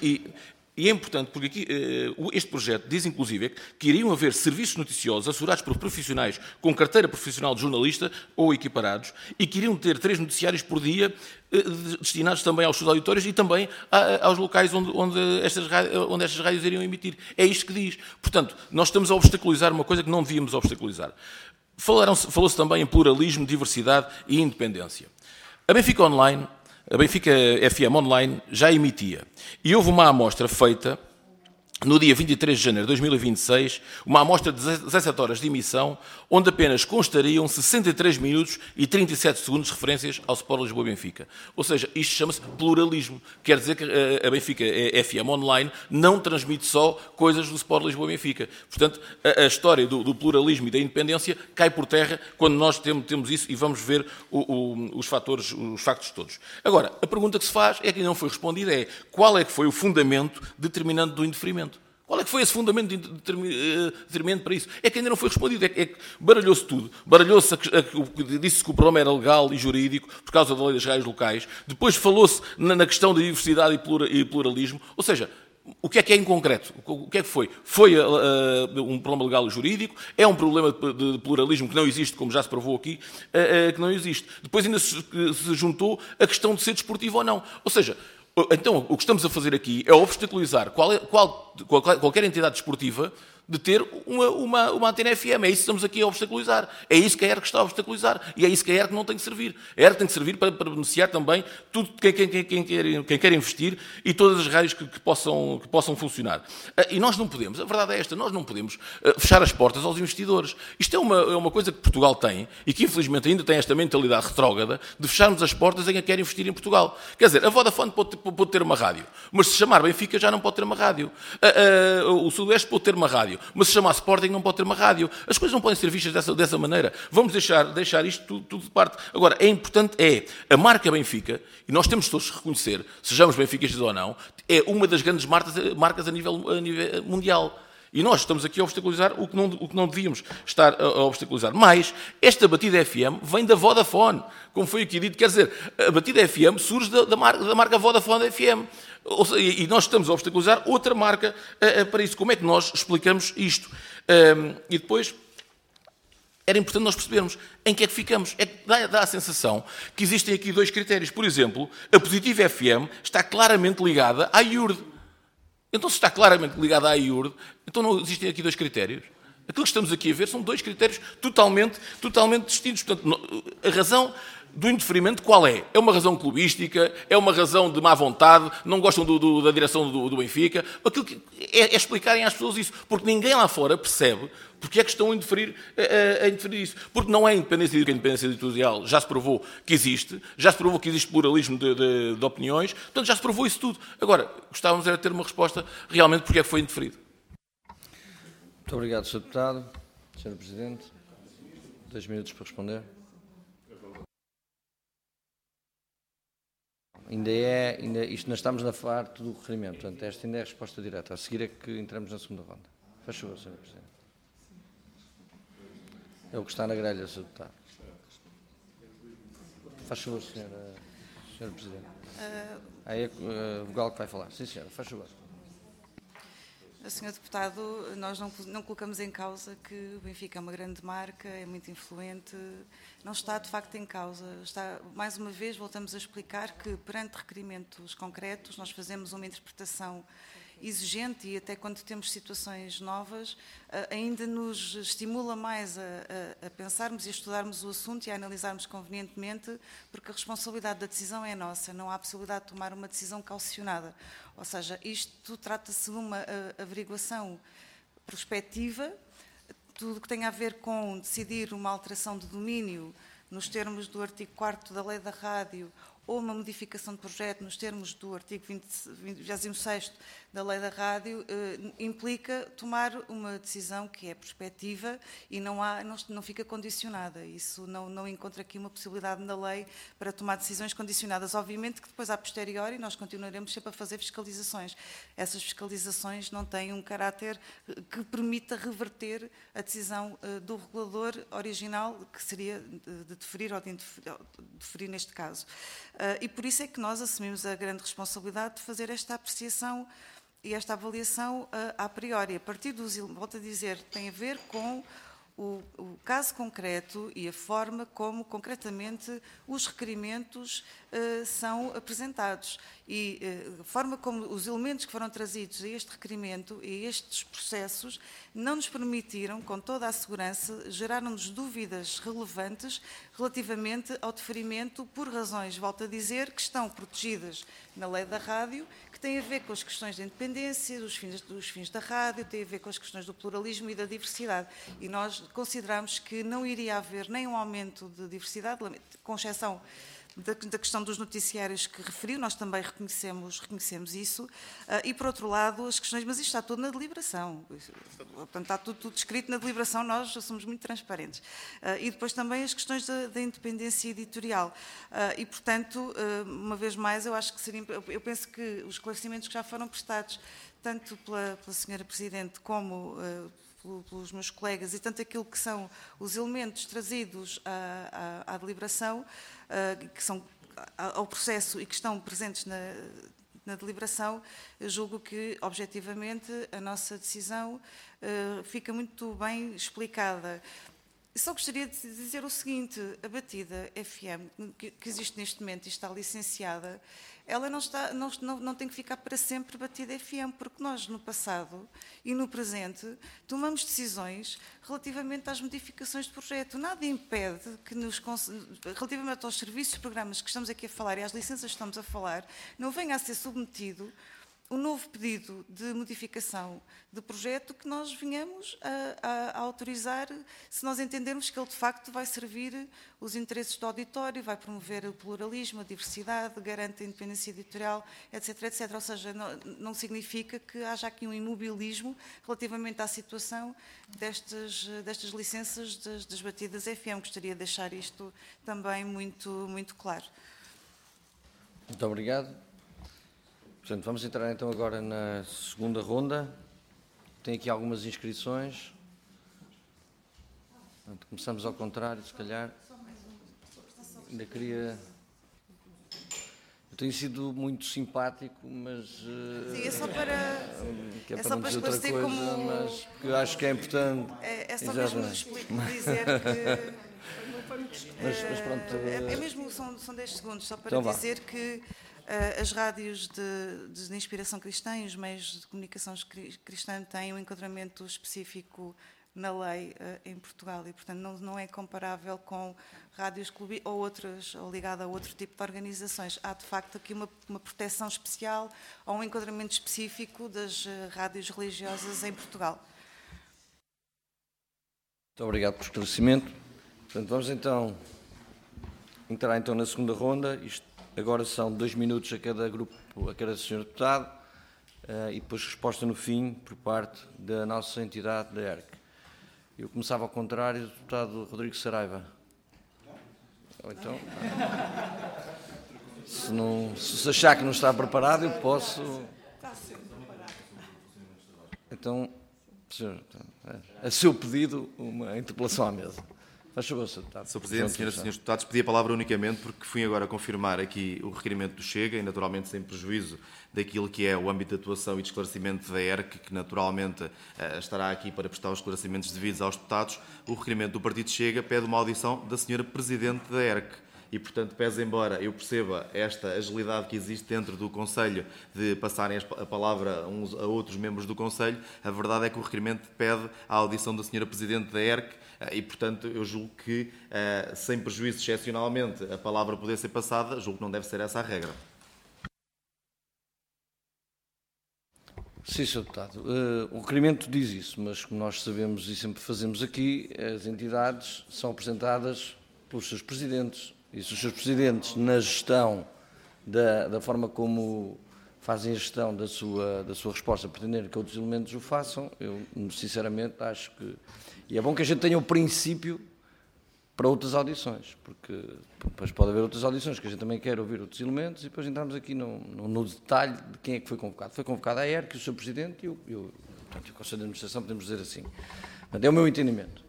E é importante, porque aqui este projeto diz, inclusive, que iriam haver serviços noticiosos assegurados por profissionais com carteira profissional de jornalista ou equiparados e que iriam ter 3 noticiários por dia destinados também aos seus auditórios e também aos locais onde estas rádios iriam emitir. É isto que diz. Portanto, nós estamos a obstaculizar uma coisa que não devíamos obstaculizar. Falou-se também em pluralismo, diversidade e independência. A Benfica Online... A Benfica FM Online já emitia. E houve uma amostra feita no dia 23 de janeiro de 2026, uma amostra de 17 horas de emissão, onde apenas constariam 63 minutos e 37 segundos de referências ao Sport Lisboa-Benfica. Ou seja, isto chama-se pluralismo. Quer dizer que a Benfica FM Online não transmite só coisas do Sport Lisboa-Benfica. Portanto, a história do pluralismo e da independência cai por terra quando nós temos isso e vamos ver os factos todos. Agora, a pergunta que se faz é que ainda não foi respondida é qual é que foi o fundamento determinante do indeferimento? Qual é que foi esse fundamento determinante para isso? É que ainda não foi respondido. É que baralhou-se tudo. Baralhou-se, disse-se que o problema era legal e jurídico por causa da lei das rádios locais. Depois falou-se na questão da diversidade e pluralismo. Ou seja, o que é em concreto? O que é que foi? Foi um problema legal e jurídico? É um problema de pluralismo que não existe, como já se provou aqui, que não existe. Depois ainda se juntou a questão de ser desportivo ou não. Ou seja, então, o que estamos a fazer aqui é obstaculizar qualquer entidade desportiva de ter uma antena FM. É isso que estamos aqui a obstaculizar. É isso que a ERC está a obstaculizar. E é isso que a ERC não tem que servir. A ERC tem que servir para beneficiar também tudo quem quer investir e todas as rádios que possam funcionar. E nós não podemos, a verdade é esta, nós não podemos fechar as portas aos investidores. Isto é uma coisa que Portugal tem e que infelizmente ainda tem esta mentalidade retrógrada de fecharmos as portas em quem quer investir em Portugal. Quer dizer, a Vodafone pode ter uma rádio, mas se chamar Benfica já não pode ter uma rádio. O Sudoeste pode ter uma rádio, mas se chamar Sporting não pode ter uma rádio. As coisas não podem ser vistas dessa maneira. Vamos deixar isto tudo de parte. Agora, é importante, a marca Benfica, e nós temos todos que reconhecer, sejamos benfiquistas ou não, é uma das grandes marcas a nível mundial. E nós estamos aqui a obstaculizar o que não devíamos estar a obstaculizar. Mas esta batida FM vem da Vodafone, como foi aqui dito. Quer dizer, a batida FM surge da marca Vodafone FM. E nós estamos a obstaculizar outra marca para isso. Como é que nós explicamos isto? E depois, era importante nós percebermos em que é que ficamos. Dá a sensação que existem aqui dois critérios. Por exemplo, a Positiva FM está claramente ligada à IURD. Então, se está claramente ligada à IURD, então não existem aqui dois critérios. Aquilo que estamos aqui a ver são dois critérios totalmente distintos. Portanto, a razão do indeferimento qual é? É uma razão clubística? É uma razão de má vontade? Não gostam da direção do Benfica? Aquilo que é explicarem às pessoas isso. Porque ninguém lá fora percebe porque é que estão a indeferir isso. Porque não é independência editorial. Já se provou que existe. Já se provou que existe pluralismo de opiniões. Portanto, já se provou isso tudo. Agora, gostávamos era de ter uma resposta realmente porque é que foi indeferido. Muito obrigado, Sr. Deputado. Sr. Presidente, 2 minutos para responder. Isto nós estamos na parte do requerimento, portanto, esta ainda é a resposta direta. A seguir é que entramos na segunda ronda. Faz favor, Sr. Presidente. É o que está na grelha, Sr. Deputado. Faz favor, Sr. Presidente. Aí é a vogal que vai falar. Sim, senhora, faz favor. Sr. Deputado, nós não colocamos em causa que o Benfica é uma grande marca, é muito influente, não está de facto em causa. Mais uma vez, voltamos a explicar que perante requerimentos concretos nós fazemos uma interpretação exigente e até quando temos situações novas ainda nos estimula mais a pensarmos e a estudarmos o assunto e a analisarmos convenientemente, porque a responsabilidade da decisão é nossa, não há possibilidade de tomar uma decisão calcionada. Ou seja, isto trata-se de uma averiguação prospectiva, tudo o que tem a ver com decidir uma alteração de domínio nos termos do artigo 4º da Lei da Rádio ou uma modificação de projeto nos termos do artigo 26º da Lei da Rádio, implica tomar uma decisão que é prospectiva e não fica condicionada. Isso não encontra aqui uma possibilidade na lei para tomar decisões condicionadas. Obviamente que depois, a posteriori, nós continuaremos sempre a fazer fiscalizações. Essas fiscalizações não têm um caráter que permita reverter a decisão do regulador original, que seria de deferir ou de deferir neste caso. E por isso é que nós assumimos a grande responsabilidade de fazer esta apreciação e esta avaliação a priori. A partir volto a dizer, tem a ver com o caso concreto e a forma como, concretamente, os requerimentos são apresentados. E a forma como os elementos que foram trazidos a este requerimento e a estes processos não nos permitiram, com toda a segurança, geraram-nos dúvidas relevantes relativamente ao deferimento por razões, volto a dizer, que estão protegidas na Lei da Rádio, que têm a ver com as questões da independência, dos fins da rádio, têm a ver com as questões do pluralismo e da diversidade. E nós consideramos que não iria haver nem um aumento de diversidade, com exceção da questão dos noticiários que referiu, nós também reconhecemos isso, e por outro lado as questões, mas isto está tudo na deliberação, portanto está tudo escrito na deliberação, nós somos muito transparentes, e depois também as questões da independência editorial, e portanto, uma vez mais, eu penso que os esclarecimentos que já foram prestados, tanto pela Sra. Presidente como pelos meus colegas, e tanto aquilo que são os elementos trazidos à deliberação, que são ao processo e que estão presentes na deliberação, eu julgo que, objetivamente, a nossa decisão fica muito bem explicada. Só gostaria de dizer o seguinte: a batida FM que existe neste momento e está licenciada, ela não tem que ficar para sempre batida FM, porque nós no passado e no presente tomamos decisões relativamente às modificações de projeto. Nada impede que, relativamente aos serviços e programas que estamos aqui a falar e às licenças que estamos a falar, não venha a ser submetido um novo pedido de modificação de projeto que nós venhamos a autorizar, se nós entendermos que ele de facto vai servir os interesses do auditório, vai promover o pluralismo, a diversidade, garante a independência editorial, etc, etc. Ou seja, não significa que haja aqui um imobilismo relativamente à situação destas licenças das batidas FM. Gostaria de deixar isto também muito claro. Muito obrigado. Portanto, vamos entrar então agora na segunda ronda. Tem aqui algumas inscrições. Portanto, começamos ao contrário, se calhar. Ainda queria... Eu tenho sido muito simpático, mas... Sim, é só para... Que é para não dizer outra coisa, como... mas que eu acho que é importante... É só mesmo dizer que... Mas pronto... É mesmo, são 10 segundos, só para então dizer que as rádios de inspiração cristã e os meios de comunicação cristã têm um enquadramento específico na lei em Portugal e, portanto, não é comparável com rádios clube ou outras, ou ligada a outro tipo de organizações. Há, de facto, aqui uma proteção especial ou um enquadramento específico das rádios religiosas em Portugal. Muito obrigado pelo esclarecimento. Portanto, vamos então entrar então na segunda ronda. Isto agora são 2 minutos a cada grupo, a cada senhor deputado, e depois resposta no fim por parte da nossa entidade, da ERC. Eu começava ao contrário, deputado Rodrigo Saraiva. Ou então, se achar que não está preparado, eu posso... Então, senhor, a seu pedido, uma interpelação à mesa. Faz favor, Sr. Deputado. Sr. Presidente, senhoras e senhores deputados, pedi a palavra unicamente porque fui agora confirmar aqui o requerimento do Chega e, naturalmente, sem prejuízo daquilo que é o âmbito de atuação e de esclarecimento da ERC, que naturalmente estará aqui para prestar os esclarecimentos devidos aos deputados. O requerimento do Partido Chega pede uma audição da Sra. Presidente da ERC. E, portanto, pese embora eu perceba esta agilidade que existe dentro do Conselho de passarem a palavra uns a outros membros do Conselho, a verdade é que o requerimento pede a audição da Sra. Presidente da ERC e, portanto, eu julgo que, sem prejuízo excepcionalmente, a palavra poder ser passada, julgo que não deve ser essa a regra. Sim, Sr. Deputado. O requerimento diz isso, mas como nós sabemos e sempre fazemos aqui, as entidades são apresentadas pelos seus presidentes. E se os seus presidentes, na gestão, da forma como fazem a gestão da sua resposta, pretenderem que outros elementos o façam, eu sinceramente acho que... E é bom que a gente tenha o princípio para outras audições, porque depois pode haver outras audições que a gente também quer ouvir outros elementos e depois entramos aqui no detalhe de quem é que foi convocado. Foi convocado a ERC, o seu presidente e o Conselho de Administração, podemos dizer assim. Portanto, é o meu entendimento.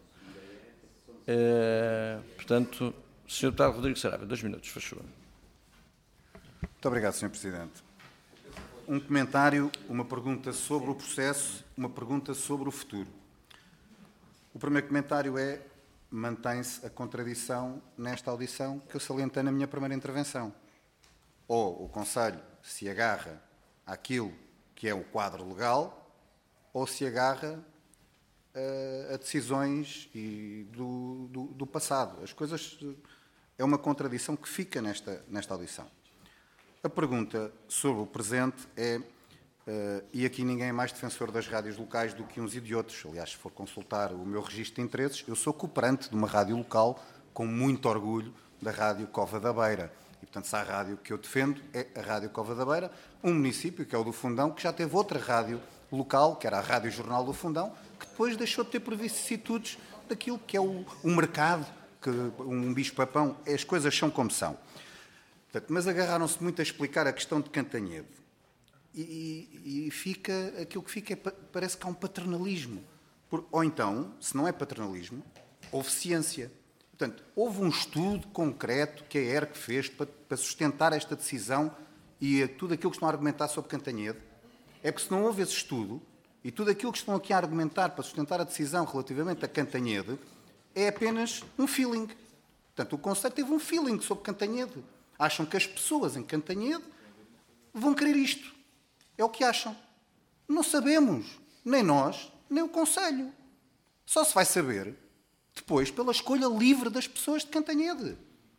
Portanto... Sr. Deputado Rodrigo Saraiva, 2 minutos, faz favor. Muito obrigado, Sr. Presidente. Um comentário, uma pergunta sobre o processo, uma pergunta sobre o futuro. O primeiro comentário é: mantém-se a contradição nesta audição que eu salientei na minha primeira intervenção. Ou o Conselho se agarra àquilo que é o quadro legal, ou se agarra a decisões do passado. As coisas... É uma contradição que fica nesta audição. A pergunta sobre o presente é, e aqui ninguém é mais defensor das rádios locais do que uns e de outros. Aliás, se for consultar o meu registro de interesses, eu sou cooperante de uma rádio local com muito orgulho da Rádio Cova da Beira. E, portanto, se há rádio que eu defendo, é a Rádio Cova da Beira, um município, que é o do Fundão, que já teve outra rádio local, que era a Rádio Jornal do Fundão, que depois deixou de ter por vicissitudes daquilo que é o mercado, que um bicho-papão, as coisas são como são. Portanto, mas agarraram-se muito a explicar a questão de Cantanhede. E fica, aquilo que fica, parece que há um paternalismo. Ou então, se não é paternalismo, houve ciência. Portanto, houve um estudo concreto que a ERC fez para sustentar esta decisão e tudo aquilo que estão a argumentar sobre Cantanhede. É porque se não houve esse estudo, e tudo aquilo que estão aqui a argumentar para sustentar a decisão relativamente a Cantanhede, é apenas um feeling. Portanto, o Conselho teve um feeling sobre Cantanhede. Acham que as pessoas em Cantanhede vão querer isto. É o que acham. Não sabemos. Nem nós, nem o Conselho. Só se vai saber depois pela escolha livre das pessoas de Cantanhede.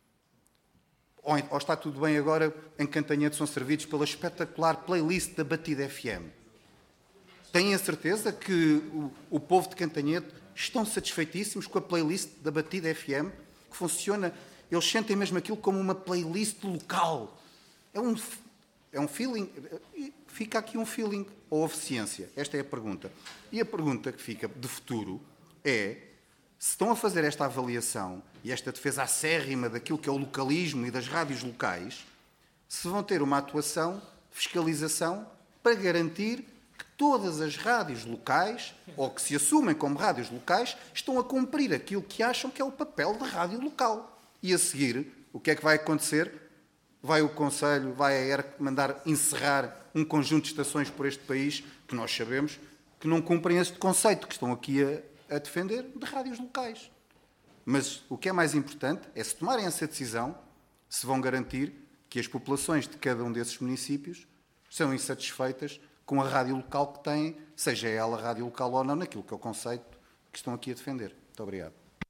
Ou está tudo bem agora, em Cantanhede são servidos pela espetacular playlist da Batida FM. Têm a certeza que o povo de Cantanhede estão satisfeitíssimos com a playlist da Batida FM, que funciona, eles sentem mesmo aquilo como uma playlist local. É um feeling, fica aqui um feeling, ou houve ciência? Esta é a pergunta. E a pergunta que fica de futuro é, se estão a fazer esta avaliação e esta defesa acérrima daquilo que é o localismo e das rádios locais, se vão ter uma atuação, fiscalização, para garantir que todas as rádios locais, ou que se assumem como rádios locais, estão a cumprir aquilo que acham que é o papel da rádio local. E a seguir, o que é que vai acontecer? Vai o Conselho, vai a ERC mandar encerrar um conjunto de estações por este país que nós sabemos que não cumprem este conceito que estão aqui a defender de rádios locais. Mas o que é mais importante é, se tomarem essa decisão, se vão garantir que as populações de cada um desses municípios são insatisfeitas com a rádio local que têm, seja ela rádio local ou não, naquilo que é o conceito que estão aqui a defender. Muito obrigado.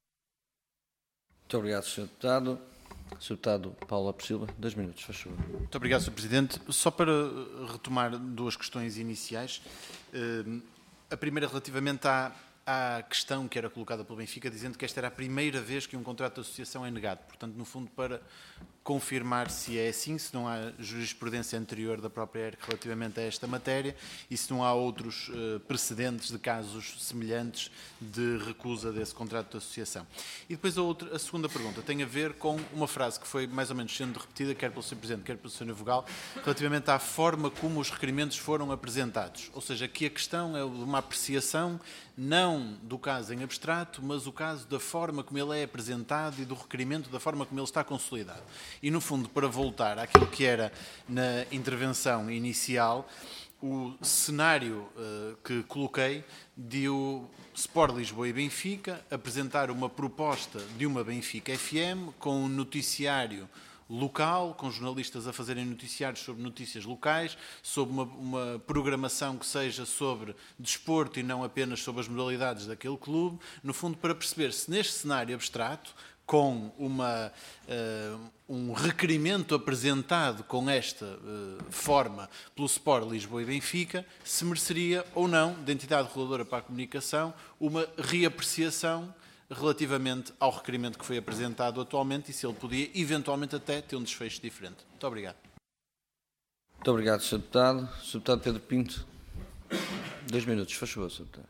Muito obrigado, Sr. Deputado. Sr. Deputado Paulo Lopes Silva, 2 minutos, faz favor. Muito obrigado, Sr. Presidente. Só para retomar duas questões iniciais. A primeira relativamente à questão que era colocada pelo Benfica, dizendo que esta era a primeira vez que um contrato de associação é negado. Portanto, no fundo, para confirmar se é assim, se não há jurisprudência anterior da própria ERC relativamente a esta matéria e se não há outros precedentes de casos semelhantes de recusa desse contrato de associação. E depois a segunda pergunta tem a ver com uma frase que foi mais ou menos sendo repetida, quer pelo Sr. Presidente, quer pelo Sr. Vogal, relativamente à forma como os requerimentos foram apresentados. Ou seja, que a questão é de uma apreciação não do caso em abstrato, mas o caso da forma como ele é apresentado e do requerimento da forma como ele está consolidado. E, no fundo, para voltar àquilo que era na intervenção inicial, o cenário que coloquei de o Sport Lisboa e Benfica apresentar uma proposta de uma Benfica FM com um noticiário local, com jornalistas a fazerem noticiários sobre notícias locais, sobre uma programação que seja sobre desporto e não apenas sobre as modalidades daquele clube, no fundo para perceber se neste cenário abstrato, com um requerimento apresentado com esta forma pelo Sport Lisboa e Benfica, se mereceria ou não, da entidade reguladora para a comunicação, uma reapreciação relativamente ao requerimento que foi apresentado atualmente e se ele podia, eventualmente, até ter um desfecho diferente. Muito obrigado. Muito obrigado, Sr. Deputado. Sr. Deputado Pedro Pinto, 2 minutos, faz favor, Sr. Deputado.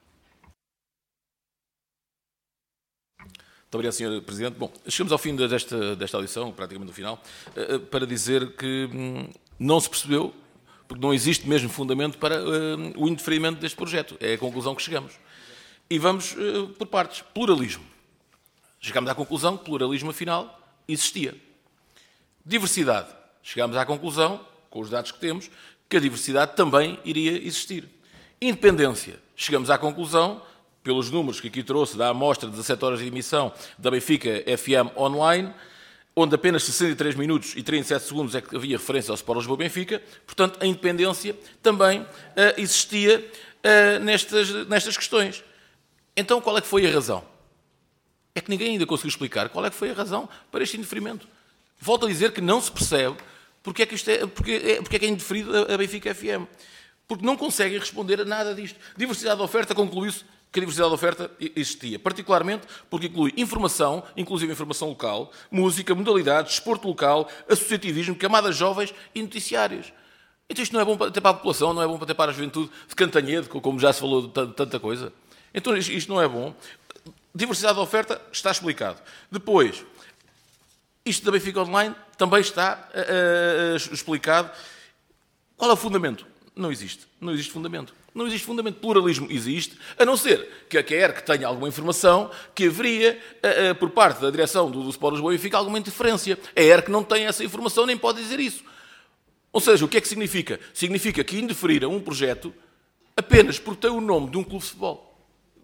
Muito obrigado, Sr. Presidente. Bom, chegamos ao fim desta audição, praticamente no final, para dizer que não se percebeu, porque não existe mesmo fundamento para o indeferimento deste projeto. É a conclusão que chegamos. E vamos por partes. Pluralismo. Chegámos à conclusão que pluralismo, afinal, existia. Diversidade. Chegámos à conclusão, com os dados que temos, que a diversidade também iria existir. Independência. Chegamos à conclusão, pelos números que aqui trouxe da amostra de 17 horas de emissão da Benfica FM online, onde apenas 63 minutos e 37 segundos é que havia referência ao Sport Lisboa Benfica, portanto, a independência também existia nestas questões. Então, qual é que foi a razão? É que ninguém ainda conseguiu explicar qual é que foi a razão para este indeferimento. Volto a dizer que não se percebe porque é que é indeferido a Benfica FM. Porque não conseguem responder a nada disto. Diversidade de oferta, concluiu-se que a diversidade de oferta existia. Particularmente porque inclui informação, inclusive informação local, música, modalidades, desporto local, associativismo, camadas jovens e noticiários. Então isto não é bom até para a população, não é bom até para a juventude de Cantanhede, como já se falou de tanta coisa. Então isto não é bom. Diversidade de oferta está explicado. Depois, isto da Benfica Online também está explicado. Qual é o fundamento? Não existe. Não existe fundamento. Não existe fundamento. Pluralismo existe, a não ser que a ERC tenha alguma informação que haveria, por parte da direção do Sport Lisboa e Benfica, alguma interferência. A ERC não tem essa informação, nem pode dizer isso. Ou seja, o que é que significa? Significa que indeferiram um projeto apenas porque tem o nome de um clube de futebol.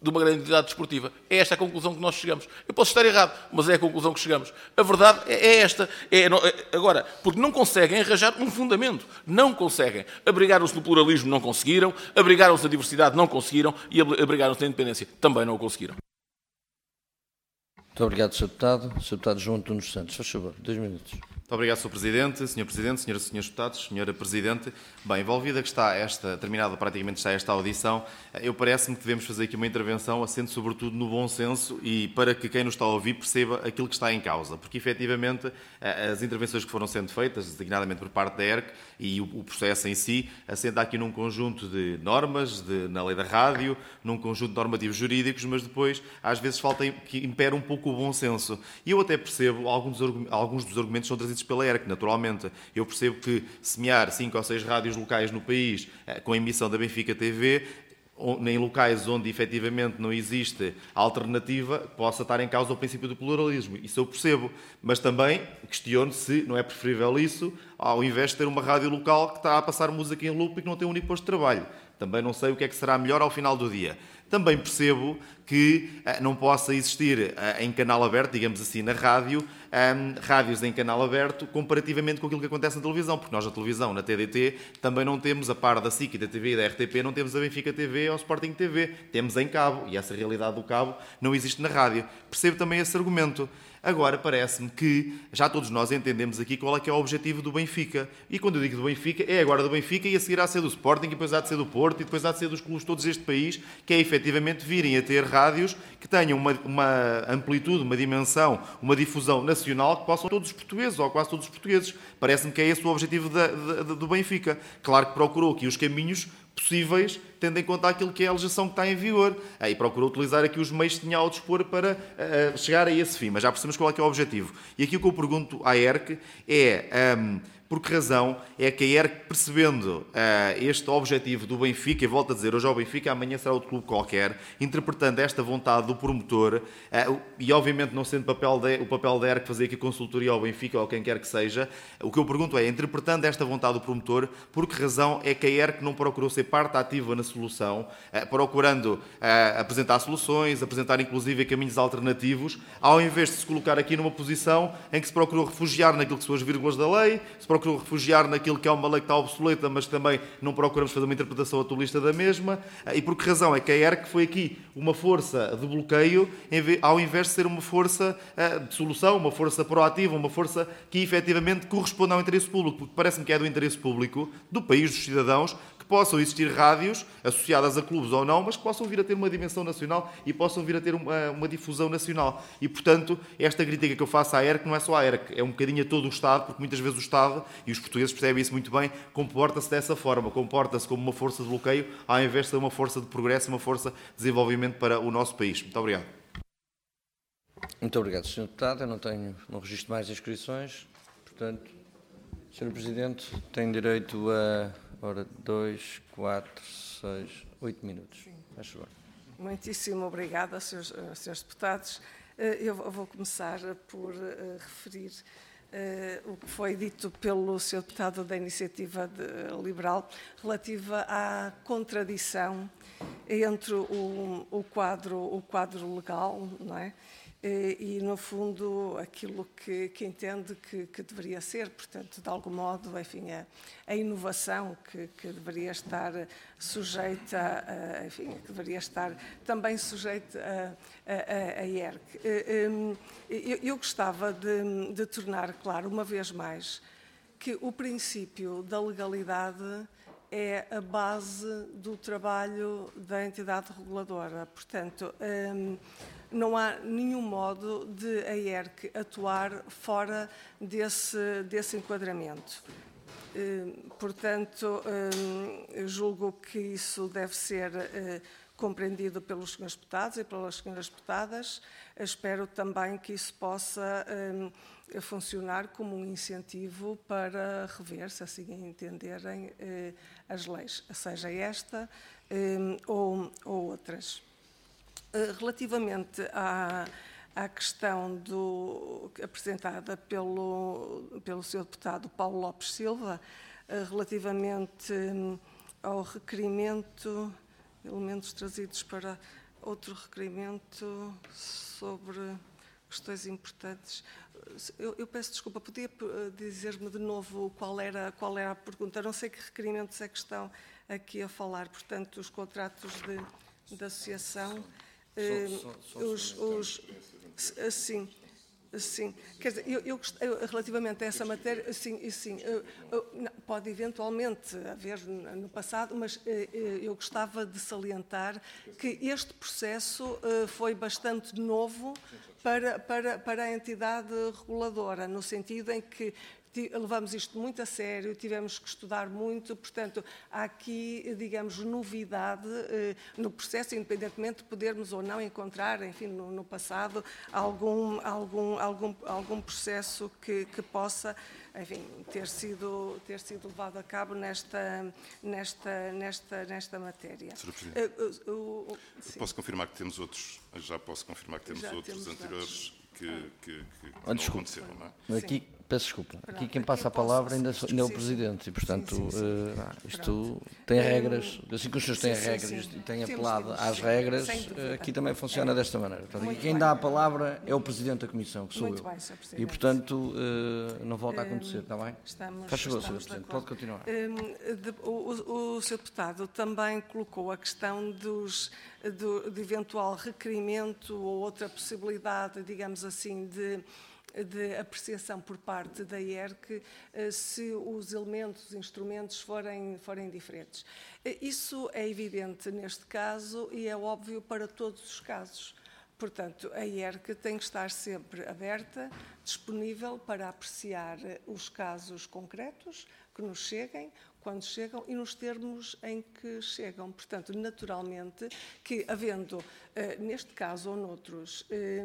de uma grande entidade desportiva. É esta a conclusão que nós chegamos. Eu posso estar errado, mas é a conclusão que chegamos. A verdade é esta. Agora, porque não conseguem arranjar um fundamento. Não conseguem. Abrigaram-se no pluralismo, não conseguiram. Abrigaram-se na diversidade, não conseguiram. E abrigaram-se na independência, também não o conseguiram. Muito obrigado, Sr. Deputado. Sr. Deputado João Antunes Santos, faz favor, 2 minutos. Muito obrigado, Sr. Presidente, senhoras e senhores deputados, Sra. Presidente. Bem, envolvida que está terminada praticamente está esta audição, eu parece-me que devemos fazer aqui uma intervenção assente sobretudo no bom senso e para que quem nos está a ouvir perceba aquilo que está em causa, porque efetivamente as intervenções que foram sendo feitas, designadamente por parte da ERC e o processo em si, assenta aqui num conjunto de normas, na lei da rádio, num conjunto de normativos jurídicos, mas depois às vezes falta que impera um pouco o bom senso. E eu até percebo alguns dos argumentos são trazidos pela ERC, naturalmente. Eu percebo que semear 5 ou 6 rádios locais no país com a emissão da Benfica TV, em locais onde efetivamente não existe alternativa, possa estar em causa o princípio do pluralismo. Isso eu percebo. Mas também questiono se não é preferível isso ao invés de ter uma rádio local que está a passar música em loop e que não tem um único posto de trabalho. Também não sei o que é que será melhor ao final do dia. Também percebo que não possa existir em canal aberto, digamos assim, na rádio, rádios em canal aberto, comparativamente com aquilo que acontece na televisão, porque nós na televisão, na TDT, também não temos, a par da SIC, da TV e da RTP, não temos a Benfica TV ou a Sporting TV. Temos em cabo, e essa realidade do cabo não existe na rádio. Percebo também esse argumento. Agora, parece-me que já todos nós entendemos aqui qual é que é o objetivo do Benfica. E quando eu digo do Benfica, é agora do Benfica e a seguir há de ser do Sporting, e depois há de ser do Porto, e depois há de ser dos clubes todos deste país, que é efetivamente virem a ter rádios que tenham uma amplitude, uma dimensão, uma difusão nacional que possam todos os portugueses, ou quase todos os portugueses. Parece-me que é esse o objetivo do Benfica. Claro que procurou aqui os caminhos possíveis, tendo em conta aquilo que é a legislação que está em vigor. E procurou utilizar aqui os meios que tinha ao dispor para chegar a esse fim. Mas já percebemos qual é que é o objetivo. E aqui o que eu pergunto à ERC é por que razão é que a ERC, percebendo este objetivo do Benfica, e volto a dizer, hoje é o Benfica, amanhã será outro clube qualquer, interpretando esta vontade do promotor, e obviamente não sendo o papel da ERC fazer aqui consultoria ao Benfica ou a quem quer que seja, o que eu pergunto é, interpretando esta vontade do promotor, por que razão é que a ERC não procurou ser parte ativa na solução, procurando apresentar soluções, apresentar inclusive caminhos alternativos, ao invés de se colocar aqui numa posição em que se procurou refugiar naquilo que são as vírgulas da lei, se procurou refugiar naquilo que é uma lei que está obsoleta, mas também não procuramos fazer uma interpretação atualista da mesma. E por que razão é que a ERC foi aqui uma força de bloqueio, ao invés de ser uma força de solução, uma força proativa, uma força que efetivamente corresponde ao interesse público, porque parece-me que é do interesse público, do país, dos cidadãos, que possam existir rádios associadas a clubes ou não, mas que possam vir a ter uma dimensão nacional e possam vir a ter uma difusão nacional. E, portanto, esta crítica que eu faço à ERC não é só à ERC, é um bocadinho a todo o Estado, porque muitas vezes o Estado, e os portugueses percebem isso muito bem, comporta-se dessa forma, comporta-se como uma força de bloqueio, ao invés de ser uma força de progresso, uma força de desenvolvimento para o nosso país. Muito obrigado. Muito obrigado, Sr. Deputado. Eu não registro mais inscrições, portanto, Sr. Presidente, tem direito a 2, 4, 6, 8 minutos. Faz favor. Muitíssimo obrigada, senhores deputados. Eu vou começar por referir o que foi dito pelo Sr. Deputado da Iniciativa Liberal relativa à contradição entre o quadro legal, não é? E, no fundo, aquilo que entende que deveria ser, portanto, de algum modo, enfim, a inovação que deveria estar sujeita, enfim, que deveria estar também sujeita a ERC. Eu gostava de tornar claro, uma vez mais, que o princípio da legalidade é a base do trabalho da entidade reguladora. Portanto, não há nenhum modo de a ERC atuar fora desse enquadramento. Portanto, julgo que isso deve ser compreendido pelos senhores deputados e pelas senhoras deputadas. Espero também que isso possa funcionar como um incentivo para rever, se assim entenderem, as leis, seja esta ou outras. Relativamente à questão apresentada pelo Sr. Deputado Paulo Lopes Silva, relativamente ao requerimento, elementos trazidos para outro requerimento sobre questões importantes. Eu peço desculpa, podia dizer-me de novo qual era a pergunta? Eu não sei que requerimentos é que estão aqui a falar, portanto, os contratos de associação, Sim, quer dizer, relativamente a essa matéria, sim, pode eventualmente haver no passado, mas eu gostava de salientar que este processo foi bastante novo para a entidade reguladora, no sentido em que levamos isto muito a sério, tivemos que estudar muito, portanto, há aqui, digamos, novidade no processo, independentemente de podermos ou não encontrar, enfim, no passado, algum processo que possa, enfim, ter sido levado a cabo nesta matéria. Sra. Presidente, posso confirmar que temos outros, outros anteriores que não aconteceram, não é? Aqui, peço desculpa, aqui quem passa a palavra ainda é o Presidente e, portanto, isto tem regras, assim que os senhores têm regras e têm apelado às regras, aqui também funciona desta maneira. Portanto, quem dá a palavra é o Presidente da Comissão, que sou eu. E, portanto, não volta a acontecer, está bem? Faz favor, Sr. Presidente, pode continuar. O Sr. Deputado também colocou a questão de eventual requerimento ou outra possibilidade, digamos assim, de apreciação por parte da IERC se os elementos, os instrumentos forem diferentes. Isso é evidente neste caso e é óbvio para todos os casos. Portanto, a IERC tem que estar sempre aberta, disponível para apreciar os casos concretos que nos cheguem, quando chegam e nos termos em que chegam. Portanto, naturalmente que, havendo, neste caso ou noutros,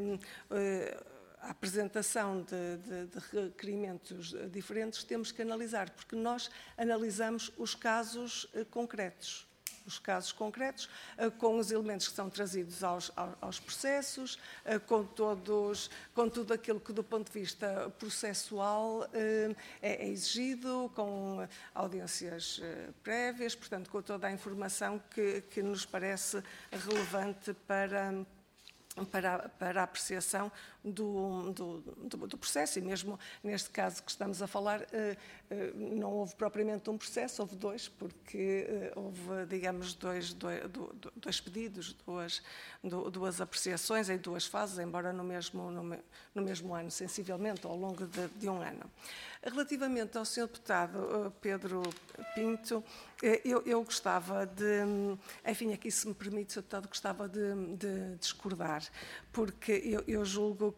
a apresentação de requerimentos diferentes, temos que analisar, porque nós analisamos os casos concretos. Os casos concretos, com os elementos que são trazidos aos processos, com tudo aquilo que do ponto de vista processual é exigido, com audiências prévias, portanto, com toda a informação que nos parece relevante para a apreciação do processo, e mesmo neste caso que estamos a falar, não houve propriamente um processo, houve dois, porque houve, digamos, dois pedidos, duas apreciações em duas fases, embora no mesmo ano, sensivelmente, ao longo de um ano. Relativamente ao Sr. Deputado Pedro Pinto, eu gostava enfim, aqui se me permite, Sr. Deputado, gostava de discordar, porque eu julgo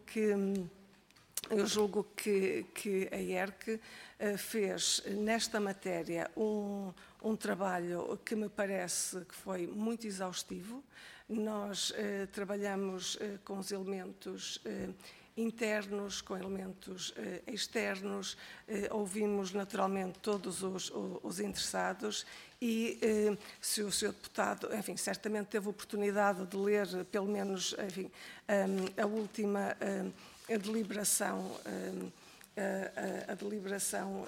que a IERC fez nesta matéria um trabalho que me parece que foi muito exaustivo. Nós trabalhamos com os elementos internos, com elementos externos, ouvimos naturalmente todos os interessados e se o Sr. Deputado, enfim, certamente teve oportunidade de ler pelo menos, enfim, a última deliberação, a deliberação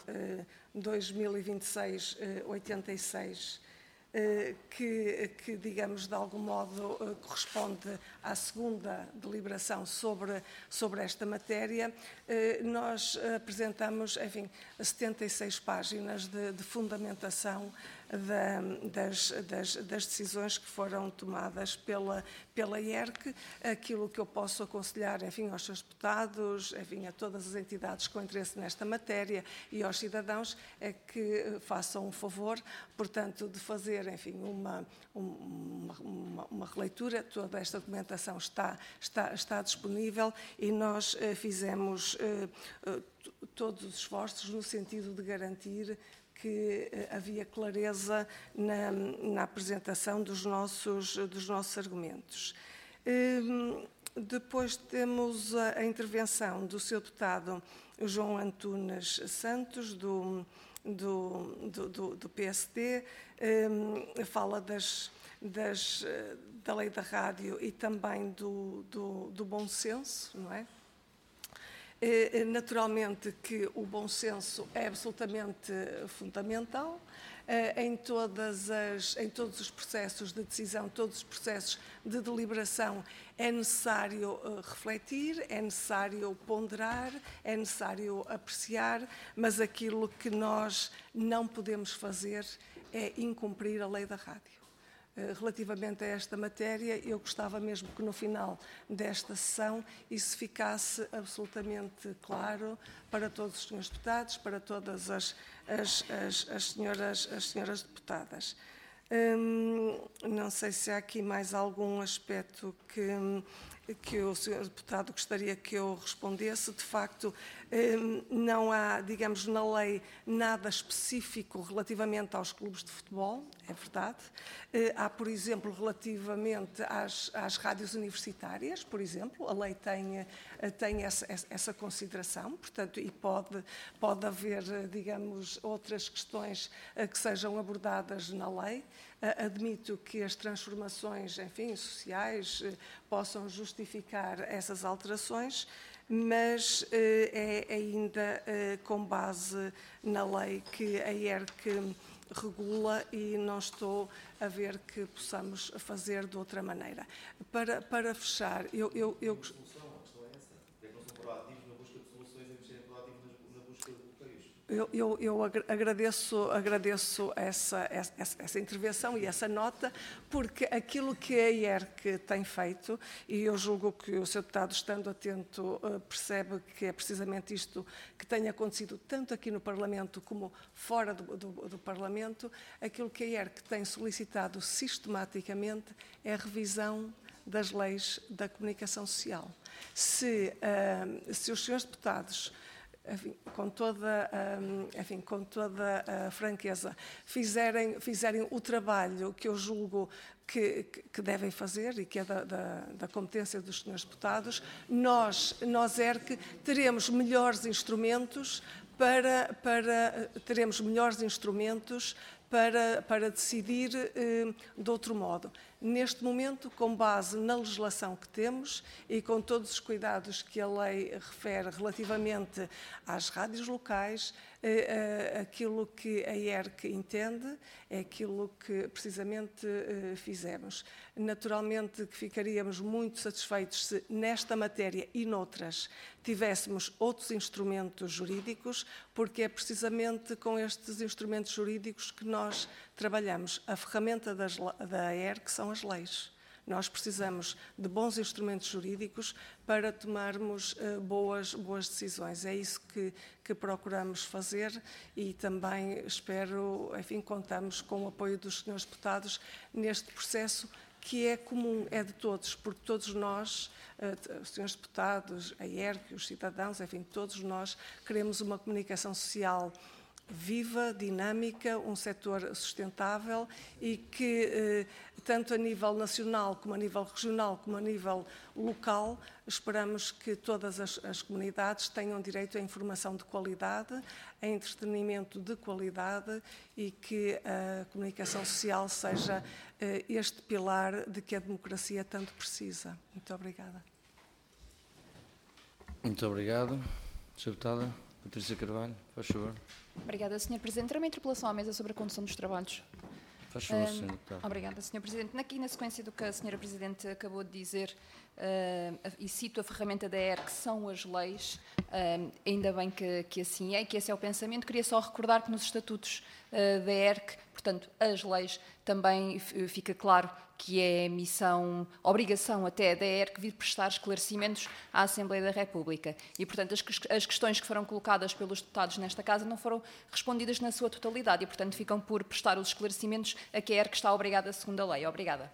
2026-86, que, digamos, de algum modo corresponde à segunda deliberação sobre esta matéria, nós apresentamos, enfim, 76 páginas de fundamentação das decisões que foram tomadas pela IERC. Aquilo que eu posso aconselhar, enfim, aos seus deputados, enfim, a todas as entidades com interesse nesta matéria e aos cidadãos, é que façam um favor, portanto, de fazer, enfim, uma releitura. Toda esta documentação está disponível e nós fizemos todos os esforços no sentido de garantir que havia clareza na apresentação dos nossos argumentos. Depois temos a intervenção do Sr. Deputado João Antunes Santos, do PSD, fala da lei da rádio e também do bom senso, não é? Naturalmente que o bom senso é absolutamente fundamental. Em todos os processos de decisão, todos os processos de deliberação, é necessário refletir, é necessário ponderar, é necessário apreciar, mas aquilo que nós não podemos fazer é incumprir a lei da rádio. Relativamente a esta matéria, eu gostava mesmo que no final desta sessão isso ficasse absolutamente claro para todos os senhores deputados, para todas as senhoras deputadas. Não sei se há aqui mais algum aspecto que o senhor deputado gostaria que eu respondesse. De facto, não há, digamos, na lei nada específico relativamente aos clubes de futebol, é verdade. Há, por exemplo, relativamente às rádios universitárias, por exemplo, a lei tem essa consideração, portanto, e pode haver, digamos, outras questões que sejam abordadas na lei. Admito que as transformações, enfim, sociais possam justificar essas alterações, mas é ainda com base na lei que a ERC regula e não estou a ver que possamos fazer de outra maneira. Para fechar, Eu agradeço essa intervenção e essa nota, porque aquilo que a ERC tem feito, e eu julgo que o Sr. Deputado, estando atento, percebe que é precisamente isto que tem acontecido tanto aqui no Parlamento como fora do Parlamento, aquilo que a ERC tem solicitado sistematicamente é a revisão das leis da comunicação social. Se os senhores deputados, enfim, com toda a franqueza, fizerem o trabalho que eu julgo que devem fazer e que é da competência dos senhores deputados, nós ERC, teremos melhores instrumentos para decidir de outro modo. Neste momento, com base na legislação que temos e com todos os cuidados que a lei refere relativamente às rádios locais, aquilo que a ERC entende é aquilo que precisamente fizemos. Naturalmente que ficaríamos muito satisfeitos se nesta matéria e noutras tivéssemos outros instrumentos jurídicos, porque é precisamente com estes instrumentos jurídicos que nós trabalhamos. A ferramenta da ERC são as leis. Nós precisamos de bons instrumentos jurídicos para tomarmos boas decisões. É isso que procuramos fazer e também espero, enfim, contamos com o apoio dos senhores deputados neste processo que é comum, é de todos, porque todos nós, os senhores deputados, a ERC, os cidadãos, enfim, todos nós queremos uma comunicação social viva, dinâmica, um setor sustentável e que, tanto a nível nacional, como a nível regional, como a nível local, esperamos que todas as comunidades tenham direito à informação de qualidade, a entretenimento de qualidade e que a comunicação social seja este pilar de que a democracia tanto precisa. Muito obrigada. Muito obrigado. Sra. Deputada Patrícia Carvalho, faz favor. Obrigada, Sr. Presidente. Terá uma interpelação à mesa sobre a condução dos trabalhos. Faz favor, Sra. Deputada. Obrigada, Sr. Presidente. Aqui, na sequência do que a Sra. Presidente acabou de dizer, e cito a ferramenta da ERC, que são as leis, ainda bem que assim é, que esse é o pensamento. Queria só recordar que nos estatutos da ERC, portanto, as leis, também fica claro que é missão, obrigação até da ERC vir prestar esclarecimentos à Assembleia da República. E, portanto, as questões que foram colocadas pelos deputados nesta Casa não foram respondidas na sua totalidade e, portanto, ficam por prestar os esclarecimentos a que a ERC está obrigada segundo a lei. Obrigada.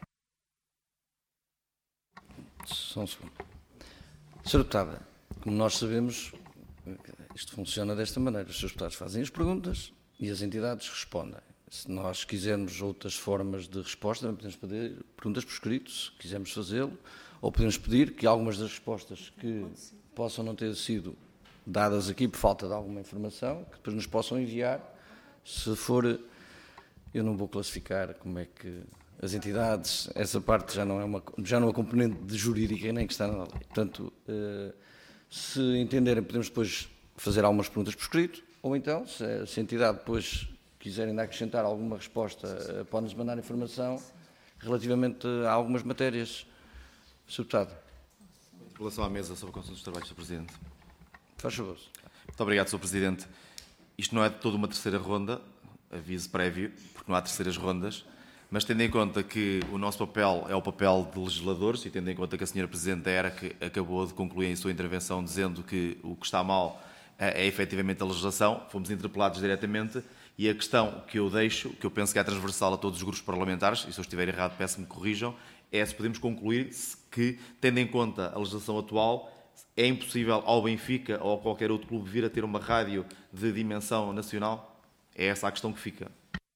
Só um segundo. Sra. Deputada, como nós sabemos, isto funciona desta maneira. Os seus deputados fazem as perguntas e as entidades respondem. Se nós quisermos outras formas de resposta, podemos pedir perguntas por escrito, se quisermos fazê-lo, ou podemos pedir que algumas das respostas que possam não ter sido dadas aqui por falta de alguma informação, que depois nos possam enviar. Se for, eu não vou classificar como é que as entidades, essa parte já não é uma componente de jurídica nem que está na lei. Portanto, Se entenderem, podemos depois fazer algumas perguntas por escrito, ou então, se a entidade depois quiser ainda acrescentar alguma resposta, pode-nos mandar informação relativamente a algumas matérias. Sr. Deputado. Em relação à mesa sobre a condução dos trabalhos, Sr. Presidente. Faz favor. Muito obrigado, Sr. Presidente. Isto não é de toda uma terceira ronda, aviso prévio, porque não há terceiras rondas, mas tendo em conta que o nosso papel é o papel de legisladores e tendo em conta que a Sra. Presidente da ERC acabou de concluir em sua intervenção dizendo que o que está mal é efetivamente a legislação, fomos interpelados diretamente e a questão que eu deixo, que eu penso que é transversal a todos os grupos parlamentares, e se eu estiver errado peço-me que corrijam, é se podemos concluir que, tendo em conta a legislação atual, é impossível ao Benfica ou a qualquer outro clube vir a ter uma rádio de dimensão nacional? É essa a questão que fica.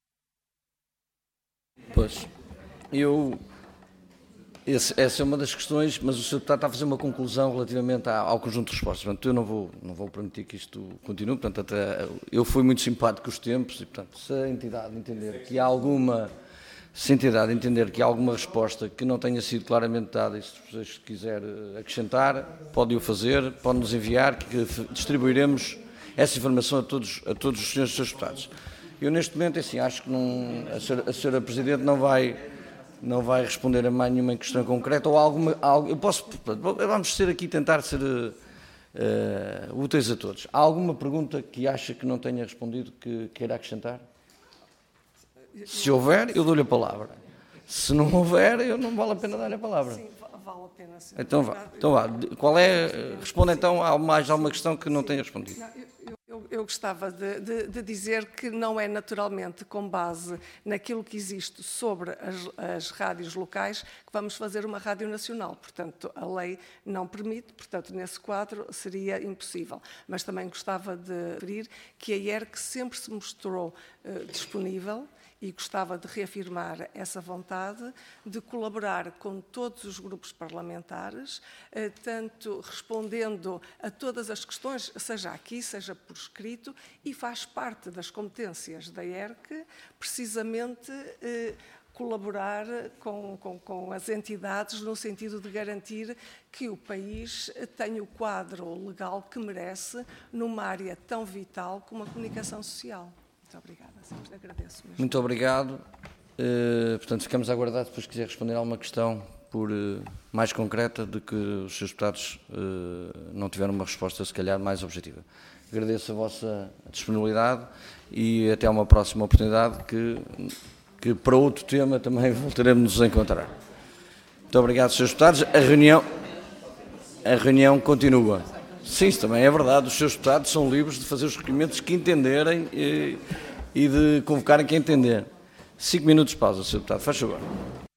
Pois, essa é uma das questões, mas o Sr. Deputado está a fazer uma conclusão relativamente ao conjunto de respostas. Portanto, eu não vou permitir que isto continue. Portanto, eu fui muito simpático com os tempos e, portanto, se a entidade entender que há alguma resposta que não tenha sido claramente dada e se quiser acrescentar, pode o fazer, pode nos enviar, que distribuiremos essa informação a todos os senhores deputados. Eu, neste momento, assim, acho que a Sra. Presidente não vai responder a mais nenhuma questão concreta ou alguma. Vamos tentar ser úteis a todos. Há alguma pergunta que acha que não tenha respondido que queira acrescentar? Se houver, eu dou-lhe a palavra. Se não houver, eu não vale a pena dar-lhe a palavra. Sim, vale a pena. Sim. Então vá. Qual é? Responda então a mais alguma questão que não tenha respondido. Eu gostava de dizer que não é naturalmente com base naquilo que existe sobre as rádios locais que vamos fazer uma rádio nacional. Portanto, a lei não permite, portanto, nesse quadro seria impossível. Mas também gostava de referir que a ERC sempre se mostrou disponível e gostava de reafirmar essa vontade de colaborar com todos os grupos parlamentares, tanto respondendo a todas as questões, seja aqui, seja por escrito, e faz parte das competências da ERC, precisamente colaborar com as entidades no sentido de garantir que o país tenha o quadro legal que merece numa área tão vital como a comunicação social. Muito obrigada, sempre agradeço mesmo. Muito obrigado. Portanto, ficamos a aguardar depois quiser responder a alguma questão mais concreta de que os seus deputados não tiveram uma resposta, se calhar, mais objetiva. Agradeço a vossa disponibilidade e até uma próxima oportunidade que para outro tema também voltaremos nos encontrar. Muito obrigado, seus deputados. A reunião continua. Sim, isso também é verdade. Os seus deputados são livres de fazer os requerimentos que entenderem e de convocarem quem entender. 5 minutos de pausa, Sr. Deputado. Faz favor.